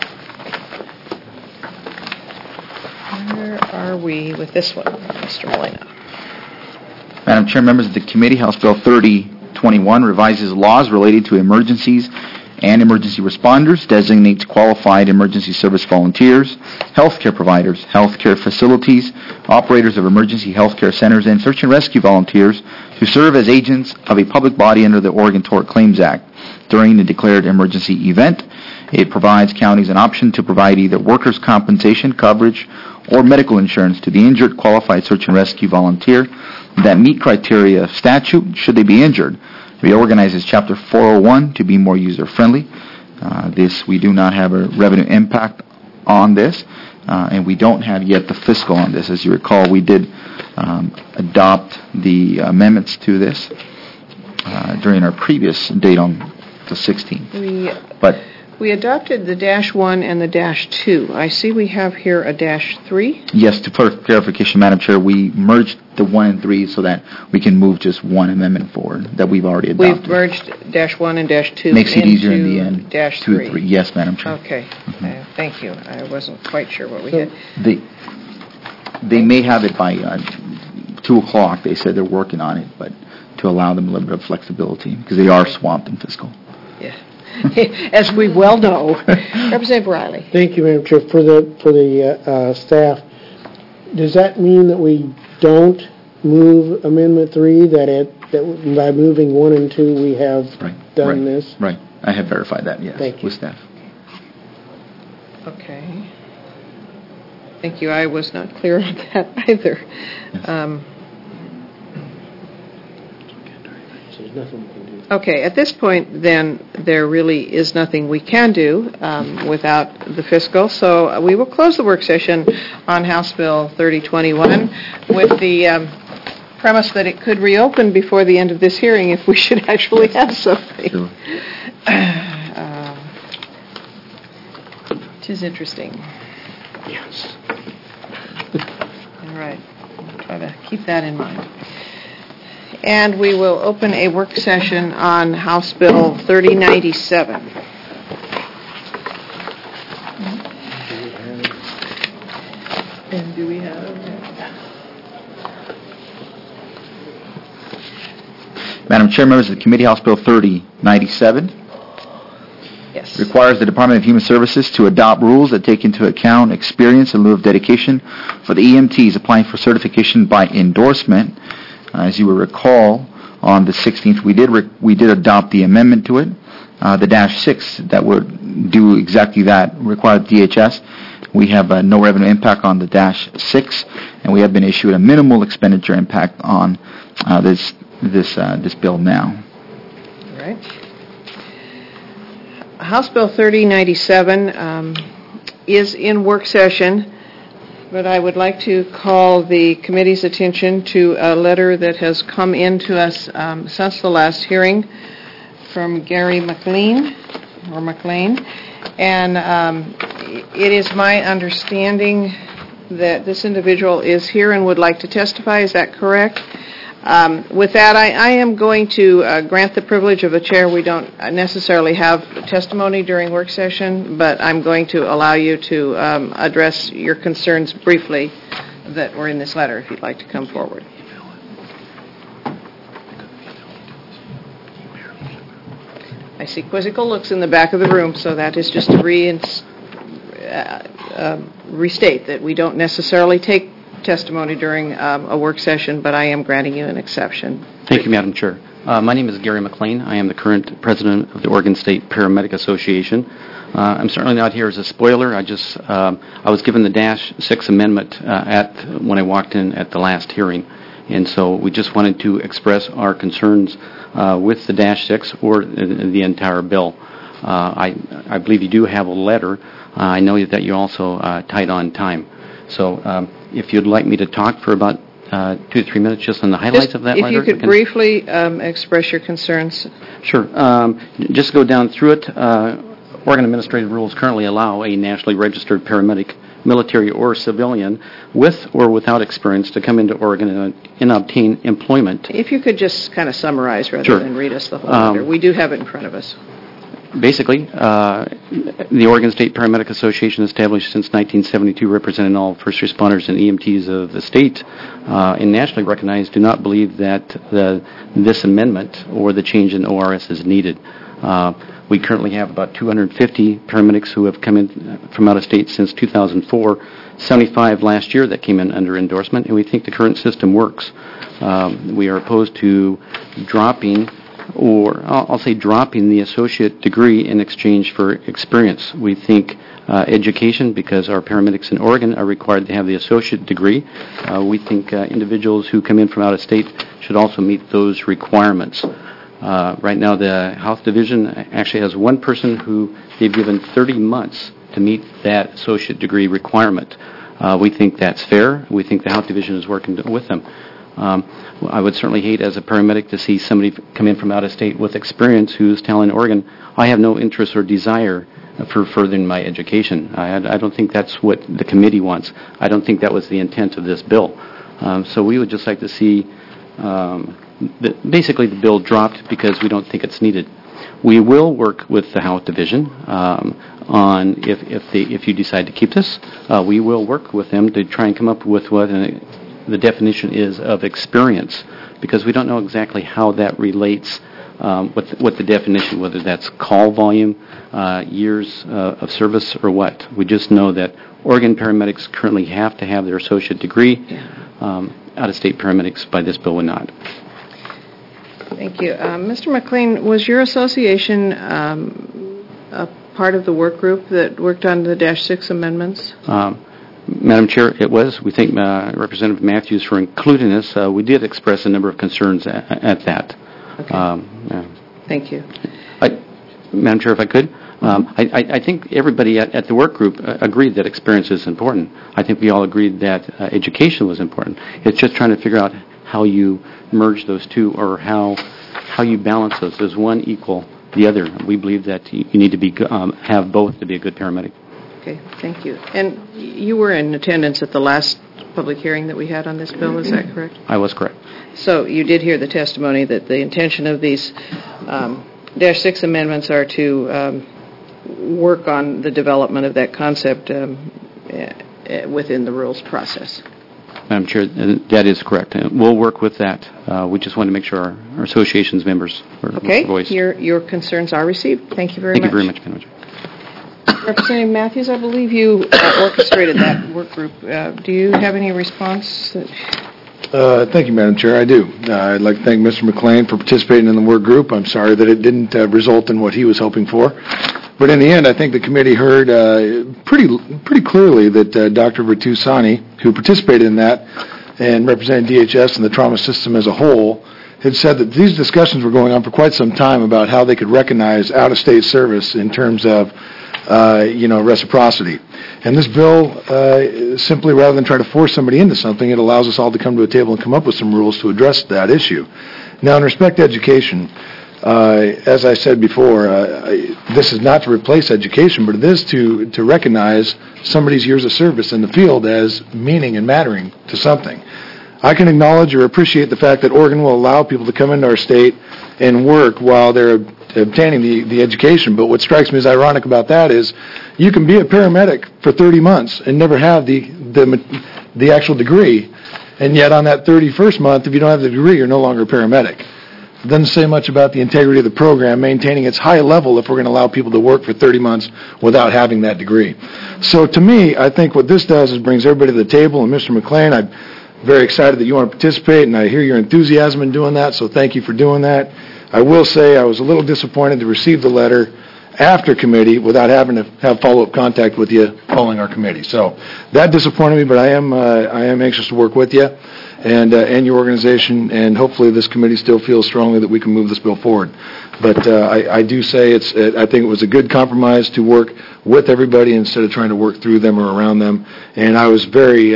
Where are we with this one, Mr. Molina? Madam Chair, members of the committee, House Bill 3021 revises laws related to emergencies and emergency responders, designates qualified emergency service volunteers, healthcare providers, healthcare facilities, operators of emergency healthcare centers, and search and rescue volunteers to serve as agents of a public body under the Oregon Tort Claims Act during the declared emergency event. It provides counties an option to provide either workers' compensation coverage or medical insurance to the injured qualified search and rescue volunteer that meet criteria of statute should they be injured. Reorganizes Chapter 401 to be more user-friendly. We do not have a revenue impact on this, and we don't have yet the fiscal on this. As you recall, we did adopt the amendments to this during our previous date on the 16th. We adopted the -1 and the -2. I see we have here a -3. Yes, for clarification, Madam Chair, we merged the 1 and 3 so that we can move just one amendment forward that we've already adopted. We've merged -1 and -2 Makes it easier in the end. -3. 2 3. Yes, Madam Chair. Okay. Thank you. I wasn't quite sure what we had. They may have it by 2 o'clock. They said they're working on it, but to allow them a little bit of flexibility because they are swamped in fiscal. Yeah. As we well know. Representative Riley. Thank you, Madam Chair. For the staff, does that mean that we don't move Amendment 3, that by moving 1 and 2 we have done this? Right. I have verified that, yes, Thank you. with staff. Okay. Thank you. I was not clear on that either. Yes. So there's nothing we can do. Okay, at this point, then, there really is nothing we can do without the fiscal, so we will close the work session on House Bill 3021 with the premise that it could reopen before the end of this hearing if we should actually have something. Sure. It is interesting. Yes. All right, I'll try to keep that in mind. And we will open a work session on House Bill 3097. And do we have? Madam Chair, members of the committee, House Bill 3097 Yes. requires the Department of Human Services to adopt rules that take into account experience in lieu of dedication for the EMTs applying for certification by endorsement. As you will recall, on the 16th, we did adopt the amendment to it, the -6 that would do exactly that, require DHS. We have no revenue impact on the -6, and we have been issued a minimal expenditure impact on this bill now. All right. House Bill 3097 is in work session. But I would like to call the committee's attention to a letter that has come in to us since the last hearing from Gary McLean, And it is my understanding that this individual is here and would like to testify. Is that correct? With that, I am going to grant the privilege of a chair. We don't necessarily have testimony during work session, but I'm going to allow you to address your concerns briefly that were in this letter, if you'd like to come forward. I see quizzical looks in the back of the room, so that is just to restate that we don't necessarily take testimony during a work session, but I am granting you an exception. Thank you, Madam Chair. My name is Gary McLean. I am the current president of the Oregon State Paramedic Association. I'm certainly not here as a spoiler. I was given the Dash 6 amendment when I walked in at the last hearing, and so we just wanted to express our concerns with the Dash 6 or the entire bill. I believe you do have a letter. I know that you're also tight on time. So if you'd like me to talk for about 2 to 3 minutes just on the highlights of that letter. If you could briefly express your concerns. Sure. Just go down through it. Oregon administrative rules currently allow a nationally registered paramedic, military or civilian, with or without experience to come into Oregon and obtain employment. If you could just kind of summarize rather Sure. than read us the whole letter. We do have it in front of us. Basically, the Oregon State Paramedic Association, established since 1972, representing all first responders and EMTs of the state, and nationally recognized, do not believe that this amendment or the change in ORS is needed. We currently have about 250 paramedics who have come in from out of state since 2004, 75 last year that came in under endorsement, and we think the current system works. We are opposed to dropping the associate degree in exchange for experience. We think education, because our paramedics in Oregon are required to have the associate degree. We think individuals who come in from out of state should also meet those requirements. Right now, the Health Division actually has one person who they've given 30 months to meet that associate degree requirement. We think that's fair. We think the Health Division is working with them. I would certainly hate as a paramedic to see somebody come in from out of state with experience who's telling Oregon, I have no interest or desire for furthering my education. I don't think that's what the committee wants. I don't think that was the intent of this bill. So we would just like to see basically the bill dropped because we don't think it's needed. We will work with the Health Division on if you decide to keep this. We will work with them to try and come up with what the definition is of experience, because we don't know exactly how that relates, what the definition, whether that's call volume, years of service, or what. We just know that Oregon paramedics currently have to have their associate degree. Out-of-state paramedics by this bill would not. Thank you. Mr. McLean, was your association a part of the work group that worked on the Dash 6 amendments? Madam Chair, it was. We thank Representative Matthews for including this. We did express a number of concerns at that. Okay. Thank you. Madam Chair, if I could, I think everybody at the work group agreed that experience is important. I think we all agreed that education was important. It's just trying to figure out how you merge those two, or how you balance those. Does one equal the other? We believe that you need to have both to be a good paramedic. Okay, thank you. And you were in attendance at the last public hearing that we had on this bill, is that correct? I was correct. So you did hear the testimony that the intention of these Dash 6 amendments are to work on the development of that concept within the rules process. Madam Chair, that is correct. We'll work with that. We just want to make sure our association's members are voiced. Okay, your concerns are received. Thank you very much. Thank you very much, Madam Chair. Representative Matthews, I believe you orchestrated that work group. Do you have any response? Thank you, Madam Chair. I do. I'd like to thank Mr. McLean for participating in the work group. I'm sorry that it didn't result in what he was hoping for. But in the end, I think the committee heard pretty clearly that Dr. Virtusani, who participated in that and represented DHS and the trauma system as a whole, had said that these discussions were going on for quite some time about how they could recognize out-of-state service in terms of reciprocity. And this bill, simply rather than try to force somebody into something, it allows us all to come to a table and come up with some rules to address that issue. Now, in respect to education, As I said before, this is not to replace education, but it is to recognize somebody's years of service in the field as meaning and mattering to something. I can acknowledge or appreciate the fact that Oregon will allow people to come into our state and work while they're obtaining the education, but what strikes me as ironic about that is you can be a paramedic for 30 months and never have the actual degree, and yet on that 31st month, if you don't have the degree, you're no longer a paramedic. It doesn't say much about the integrity of the program maintaining its high level if we're going to allow people to work for 30 months without having that degree. So to me, I think what this does is brings everybody to the table, and Mr. McLean, I'm very excited that you want to participate, and I hear your enthusiasm in doing that, so thank you for doing that. I will say I was a little disappointed to receive the letter after committee without having to have follow-up contact with you following our committee. So that disappointed me, but I am anxious to work with you and your organization, and hopefully this committee still feels strongly that we can move this bill forward. But I do say I think it was a good compromise to work with everybody instead of trying to work through them or around them. And I was very,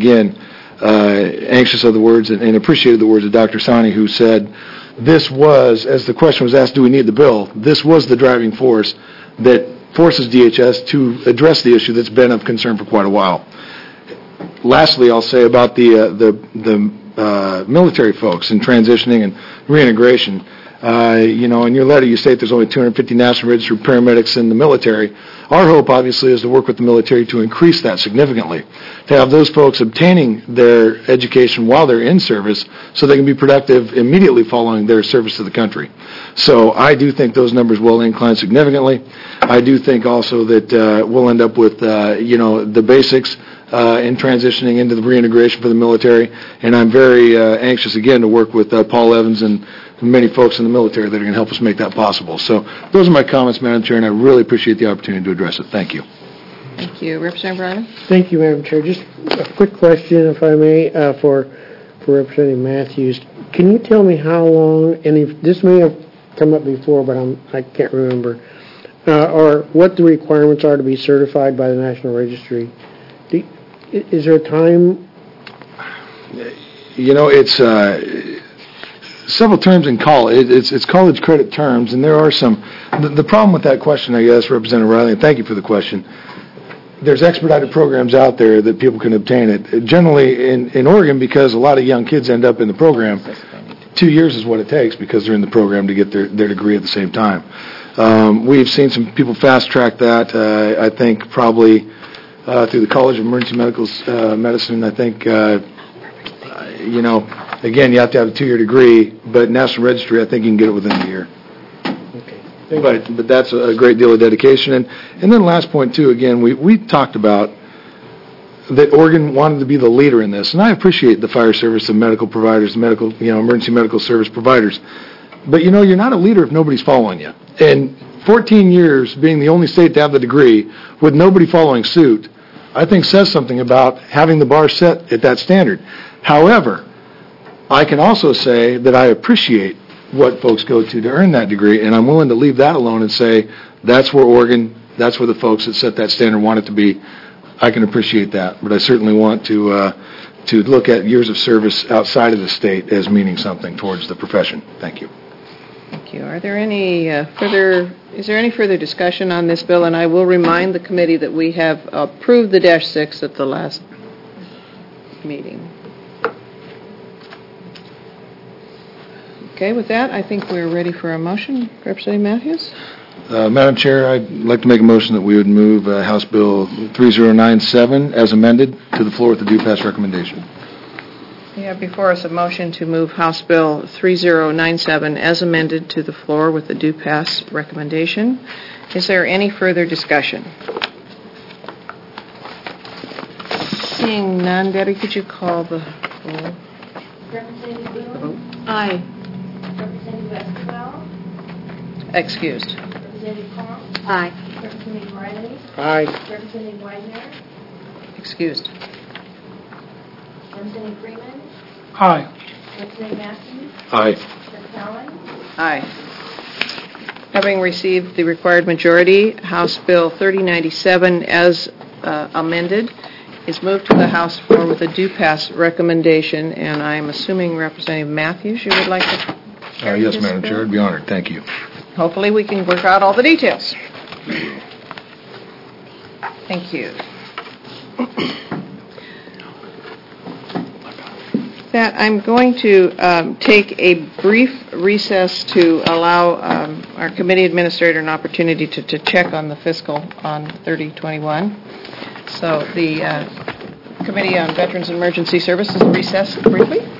anxious of the words and appreciated the words of Dr. Sani, who said this was, as the question was asked, do we need the bill? This was the driving force that forces DHS to address the issue that's been of concern for quite a while. Lastly, I'll say about the military folks and transitioning and reintegration. In your letter you state there's only 250 national registered paramedics in the military. Our hope, obviously, is to work with the military to increase that significantly, to have those folks obtaining their education while they're in service so they can be productive immediately following their service to the country. So I do think those numbers will incline significantly. I do think also that we'll end up with, the basics in transitioning into the reintegration for the military, and I'm very anxious, again, to work with Paul Evans and many folks in the military that are going to help us make that possible. So those are my comments, Madam Chair, and I really appreciate the opportunity to address it. Thank you. Thank you. Representative Riley? Thank you, Madam Chair. Just a quick question, if I may, for Representative Matthews. Can you tell me how long, and if this may have come up before, but I can't remember, or what the requirements are to be certified by the National Registry? Is there a time? It's several terms in college. It's college credit terms, and there are some. The problem with that question, I guess, Representative Riley, and thank you for the question, there's expedited programs out there that people can obtain it. Generally, in Oregon, because a lot of young kids end up in the program, 2 years is what it takes because they're in the program to get their degree at the same time. We've seen some people fast-track that. I think probably through the College of Emergency Medicine, I think, again, you have to have a 2-year degree, but National Registry, I think you can get it within a year. But that's a great deal of dedication. And then last point, too, again, we talked about that Oregon wanted to be the leader in this. And I appreciate the fire service, the medical providers, emergency medical service providers. But, you're not a leader if nobody's following you. And 14 years being the only state to have the degree with nobody following suit, I think says something about having the bar set at that standard. However, I can also say that I appreciate what folks go to earn that degree, and I'm willing to leave that alone and say that's where Oregon, that's where the folks that set that standard want it to be. I can appreciate that, but I certainly want to look at years of service outside of the state as meaning something towards the profession. Thank you. Thank you. Is there any further discussion on this bill? And I will remind the committee that we have approved the -6 at the last meeting. Okay, with that, I think we're ready for a motion. Representative Matthews? Madam Chair, I'd like to make a motion that we would move House Bill 3097 as amended to the floor with the due pass recommendation. We have before us a motion to move House Bill 3097 as amended to the floor with the due pass recommendation. Is there any further discussion? Seeing none, Debbie, could you call the roll? Representative Little? Aye. Representative Esquivel? Excused. Representative Carl? Aye. Representative Riley? Aye. Representative Widener? Excused. Representative Freeman? Aye. Representative Matthews? Aye. Representative Allen? Aye. Having received the required majority, House Bill 3097 as amended is moved to the House floor with a due pass recommendation, and I'm assuming Representative Matthews, you would like to Yes, Madam Chair, I'd be honored. Thank you. Hopefully, we can work out all the details. Thank you. That I'm going to take a brief recess to allow our committee administrator an opportunity to check on the fiscal on 3021. So the Committee on Veterans and Emergency Services recessed briefly.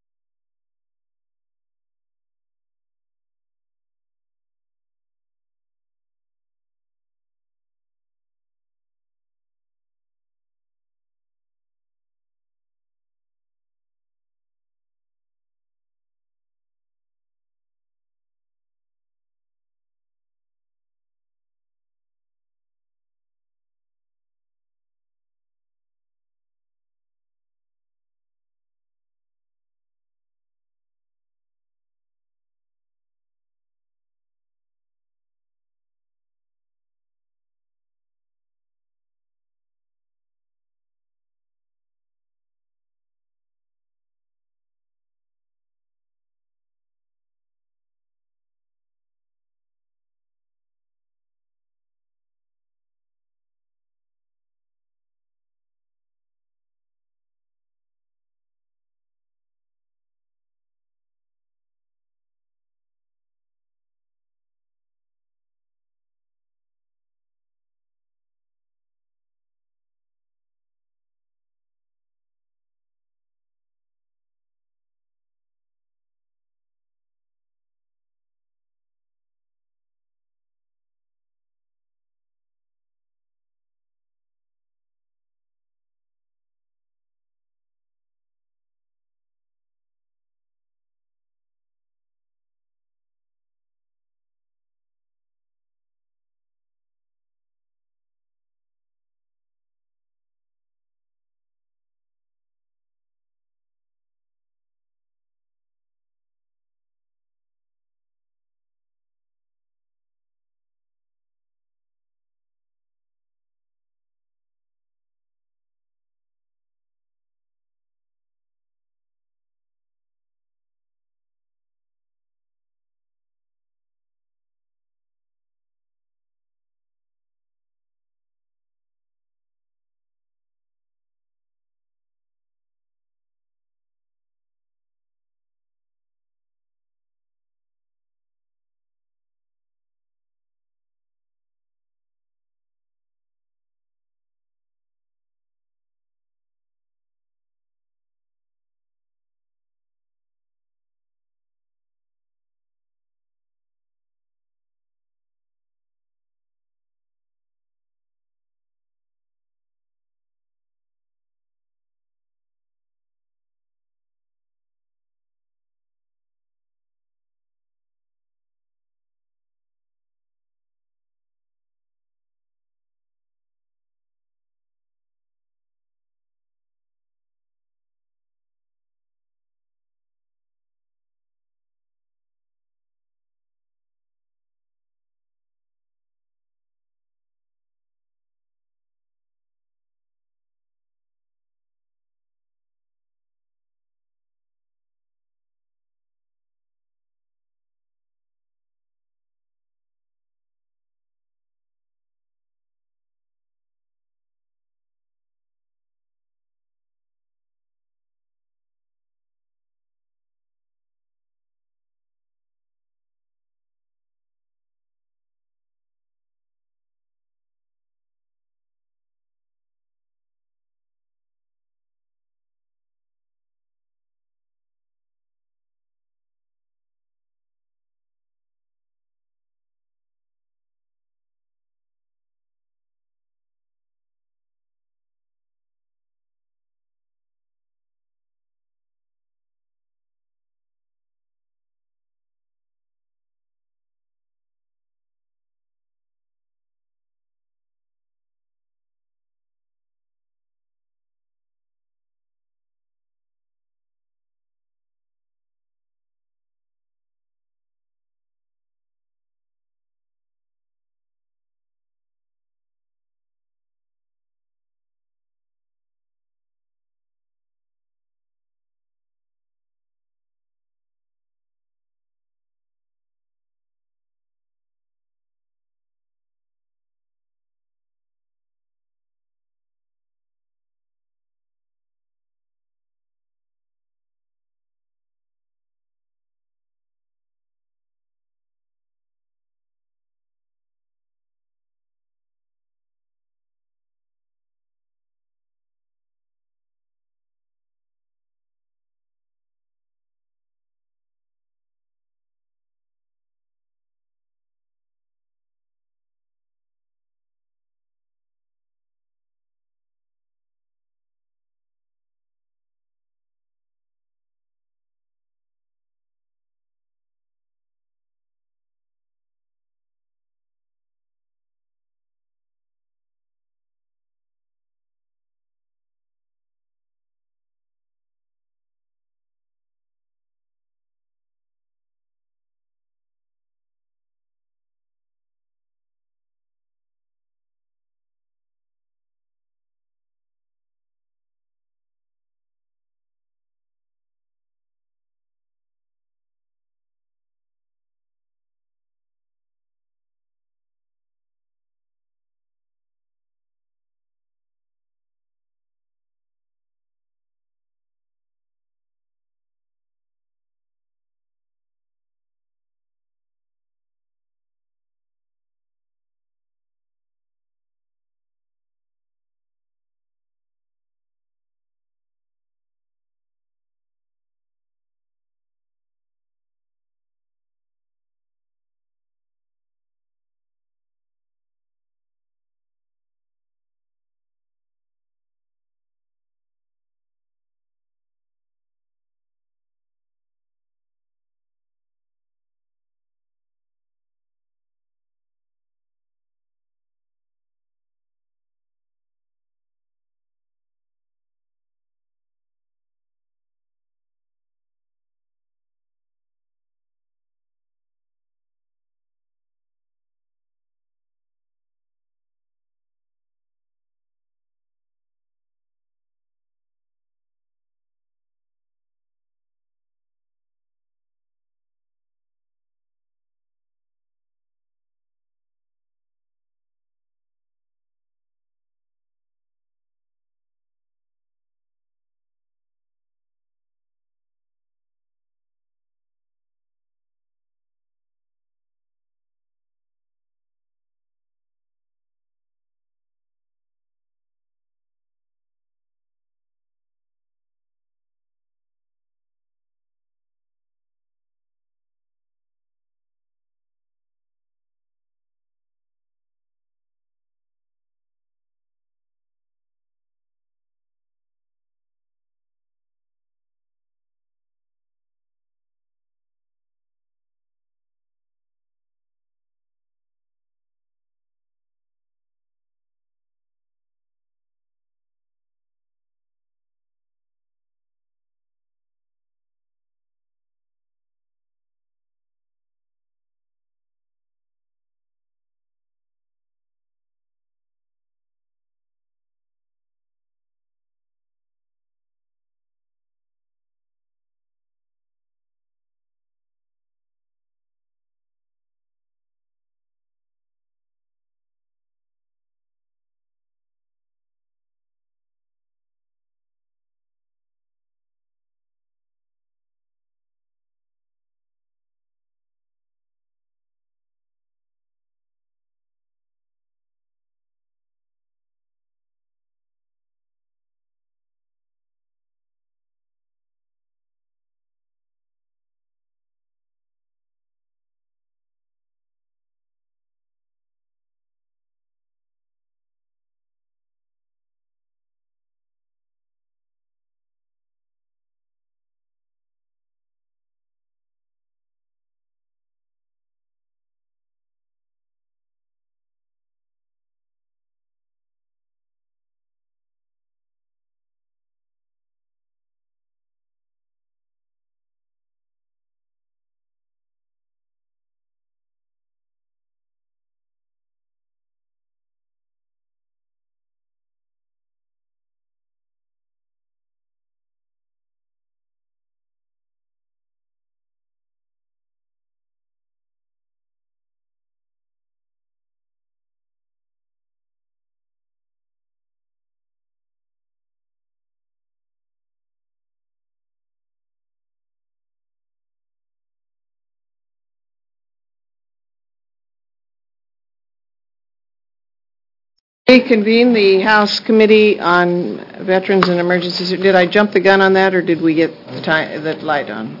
reconvene the House Committee on Veterans and Emergencies. Did I jump the gun on that, or did we get the light on?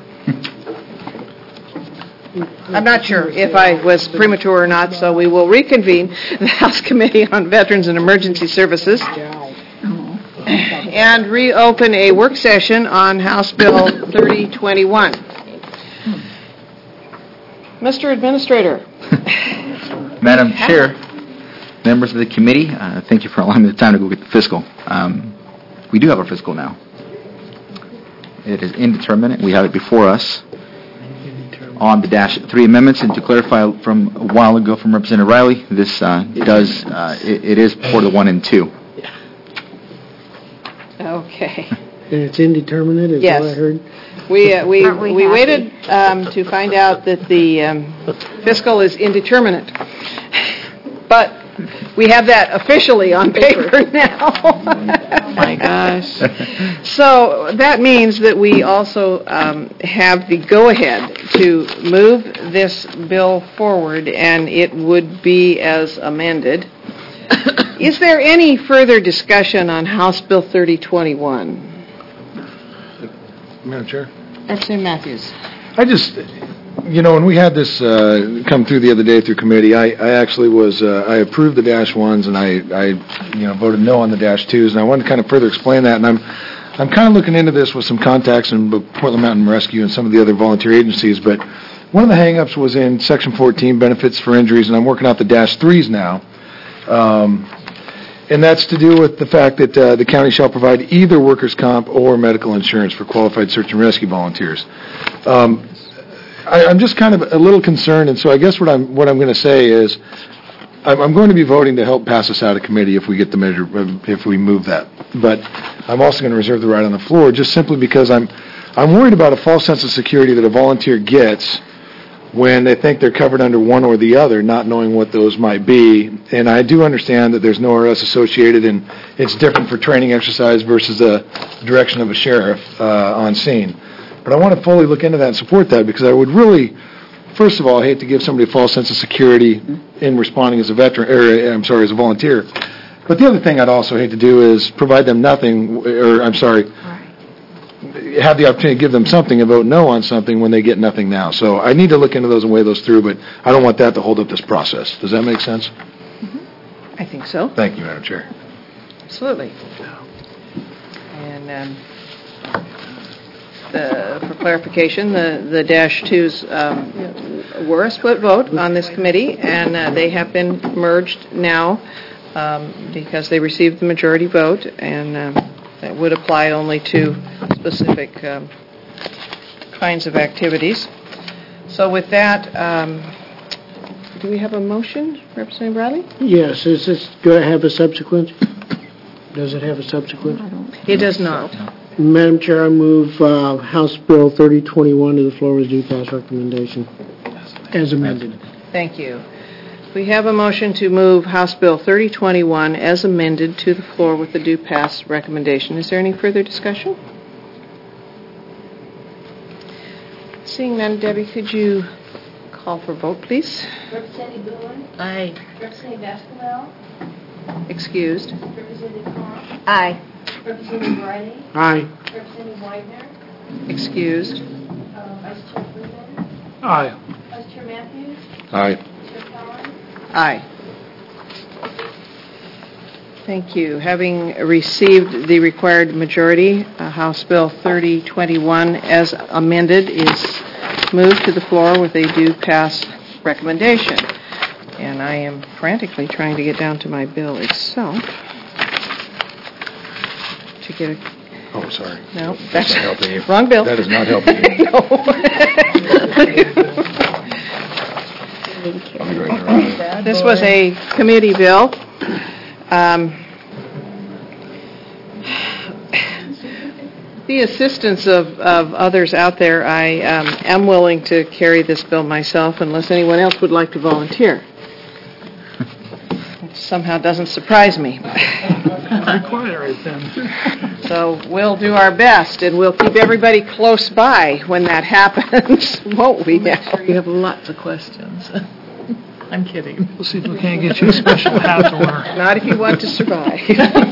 I'm not sure if I was premature or not, so we will reconvene the House Committee on Veterans and Emergency Services and reopen a work session on House Bill 3021. Mr. Administrator. Madam Chair, members of the committee, thank you for allowing me the time to go get the fiscal. We do have our fiscal now. It is indeterminate. We have it before us on the -3 amendments. And to clarify from a while ago from Representative Riley, this it is for the 1 and 2. Okay. And it's indeterminate, is Yes. what I heard? We waited to find out that the fiscal is indeterminate. But we have that officially on paper now. Oh, my gosh. So that means that we also have the go-ahead to move this bill forward, and it would be as amended. Is there any further discussion on House Bill 3021? Madam Chair? Representative Matthews. I just, when we had this come through the other day through committee, I actually was, I approved the -1s, and I voted no on the -2s, and I wanted to kind of further explain that, and I'm kind of looking into this with some contacts in Portland Mountain Rescue and some of the other volunteer agencies, but one of the hang-ups was in Section 14, benefits for injuries, and I'm working out the -3s now. And that's to do with the fact that the county shall provide either workers' comp or medical insurance for qualified search and rescue volunteers. I'm just kind of a little concerned, and so I guess what I'm going to say is I'm going to be voting to help pass this out of committee if we get the measure, if we move that. But I'm also going to reserve the right on the floor just simply because I'm worried about a false sense of security that a volunteer gets when they think they're covered under one or the other, not knowing what those might be. And I do understand that there's no RS associated, and it's different for training exercise versus the direction of a sheriff on scene. But I want to fully look into that and support that, because I would really, first of all, hate to give somebody a false sense of security in responding as a veteran, as a volunteer. But the other thing I'd also hate to do is provide them nothing, have the opportunity to give them something and vote no on something when they get nothing now. So I need to look into those and weigh those through, but I don't want that to hold up this process. Does that make sense? I think so. Thank you, Madam Chair. Absolutely. And for clarification, the -2s were a split vote on this committee, and they have been merged now because they received the majority vote, and that would apply only to specific kinds of activities. So with that, do we have a motion, Representative Bradley? Yes. Is this going to have a subsequent? Does it have a subsequent? It does not. Madam Chair, I move House Bill 3021 to the floor with due pass recommendation as amended. Thank you. We have a motion to move House Bill 3021 as amended to the floor with the due pass recommendation. Is there any further discussion? Seeing none, Debbie, could you call for vote, please? Representative Bowen? Aye. Representative Esquivel? Excused. Representative Carr? Aye. Representative Riley? Aye. Representative Widener? Excused. Vice Chair Freeman? Aye. Vice Chair Matthews? Aye. Chair Collins? Aye. Thank you. Having received the required majority, House Bill 3021 as amended is moved to the floor with a due pass recommendation. And I am frantically trying to get down to my bill itself to get a... Oh, sorry. No, That's not helping you. Wrong bill. That is not helping you. No. This was a committee bill. The assistance of others out there, I am willing to carry this bill myself unless anyone else would like to volunteer. It somehow doesn't surprise me. So we'll do our best, and we'll keep everybody close by when that happens, won't we? Make sure you have lots of questions. I'm kidding. We'll see if we can't get you a special hat to wear. Not if you want to survive.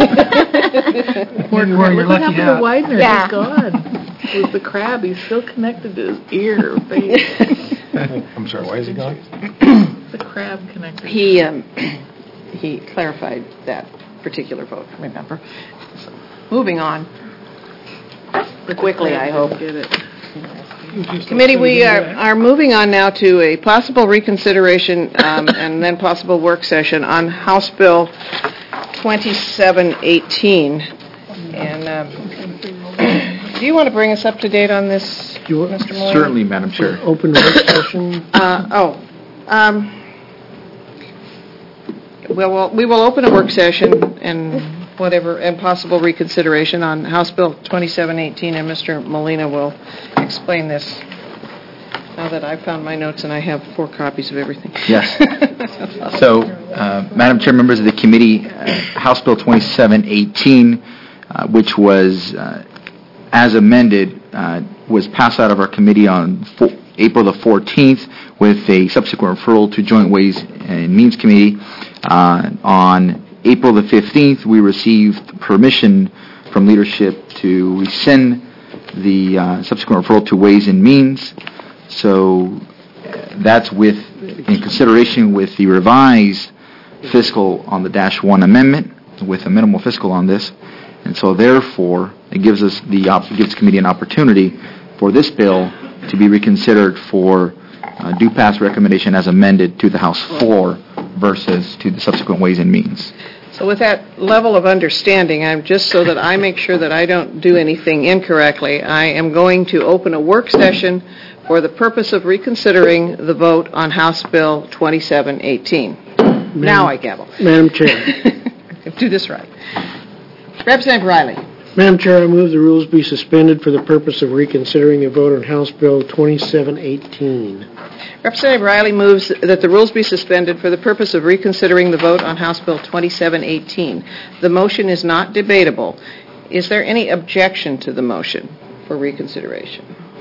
Or wear your Look what lucky happened to hat. Widener. Yeah. He's gone. With the crab, he's still connected to his ear or face. I'm sorry, why is he gone? The crab connected. He clarified that particular vote, remember? So, moving on. Quickly, I hope. Get it. Committee, we are moving on now to a possible reconsideration and then possible work session on House Bill 2718. And do you want to bring us up to date on this, Mr. Molina? Certainly, Madam Chair. Open work session. Well, we will open a work session and whatever, and possible reconsideration on House Bill 2718, and Mr. Molina will explain this. Now that I've found my notes and I have 4 copies of everything. Yes. So, Madam Chair, members of the committee, House Bill 2718, which was, as amended, was passed out of our committee on April the 14th with a subsequent referral to Joint Ways and Means Committee. On April the 15th, we received permission from leadership to rescind the subsequent referral to Ways and Means. So that's in consideration with the revised fiscal on the -1 amendment with a minimal fiscal on this. And so therefore, it gives us gives committee an opportunity for this bill to be reconsidered for due pass recommendation as amended to the House floor versus to the subsequent Ways and Means. So with that level of understanding, I'm just so that I make sure that I don't do anything incorrectly, I am going to open a work session for the purpose of reconsidering the vote on House Bill 2718. Now I gavel. Madam Chair. Do this right. Representative Riley. Madam Chair, I move the rules be suspended for the purpose of reconsidering the vote on House Bill 2718. Representative Riley moves that the rules be suspended for the purpose of reconsidering the vote on House Bill 2718. The motion is not debatable. Is there any objection to the motion for reconsideration?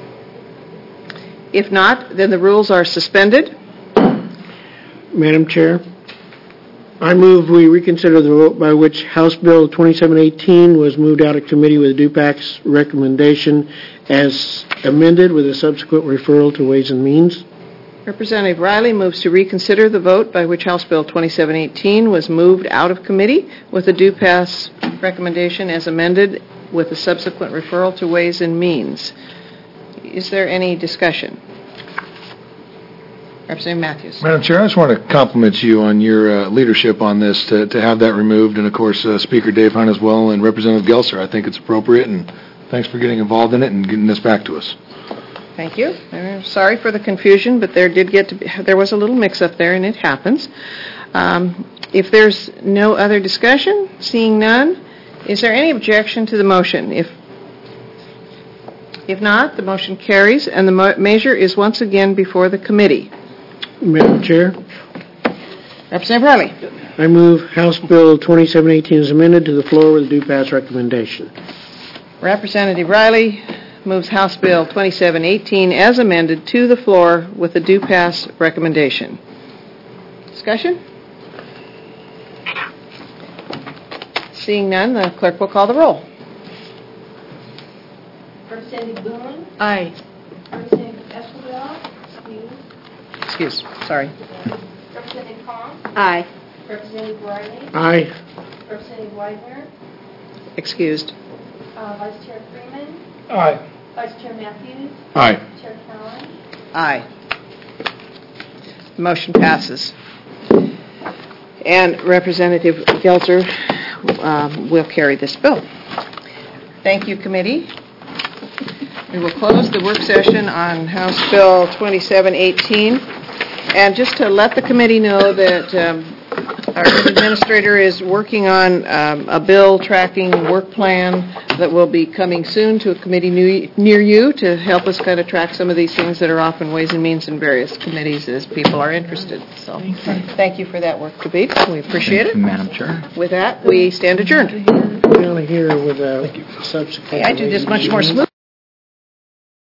If not, then the rules are suspended. Madam Chair, I move we reconsider the vote by which House Bill 2718 was moved out of committee with a due pass recommendation as amended with a subsequent referral to Ways and Means. Representative Riley moves to reconsider the vote by which House Bill 2718 was moved out of committee with a due pass recommendation as amended with a subsequent referral to Ways and Means. Is there any discussion? Representative Matthews. Madam Chair, I just want to compliment you on your leadership on this to have that removed, and of course Speaker Dave Hunt as well, and Representative Gelser. I think it's appropriate, and thanks for getting involved in it and getting this back to us. Thank you. I'm sorry for the confusion, but there was a little mix-up there, and it happens. If there's no other discussion, seeing none, is there any objection to the motion? If not, the motion carries, and the measure is once again before the committee. Madam Chair, Representative Riley. I move House Bill 2718 is amended to the floor with a due pass recommendation. Representative Riley moves House Bill 2718 as amended to the floor with a due pass recommendation. Discussion? Seeing none, the clerk will call the roll. Representative Boone. Aye. Representative Esquivel. Excuse, sorry. Representative Kong. Aye. Representative Riley. Aye. Representative Widener. Excused. Vice Chair Freeman. Aye. Vice Chair Matthews. Aye. Chair Cowan. Aye. Motion passes. And Representative Gelser will carry this bill. Thank you, committee. We will close the work session on House Bill 2718. And just to let the committee know that our administrator is working on a bill tracking work plan that will be coming soon to a committee near you to help us kind of track some of these things that are off in Ways and Means in various committees as people are interested. So thank you for that work, Khabib. We appreciate it. Madam Chair. With that, we stand adjourned. We're only here with a subsequent. Hey, I do this much more smooth.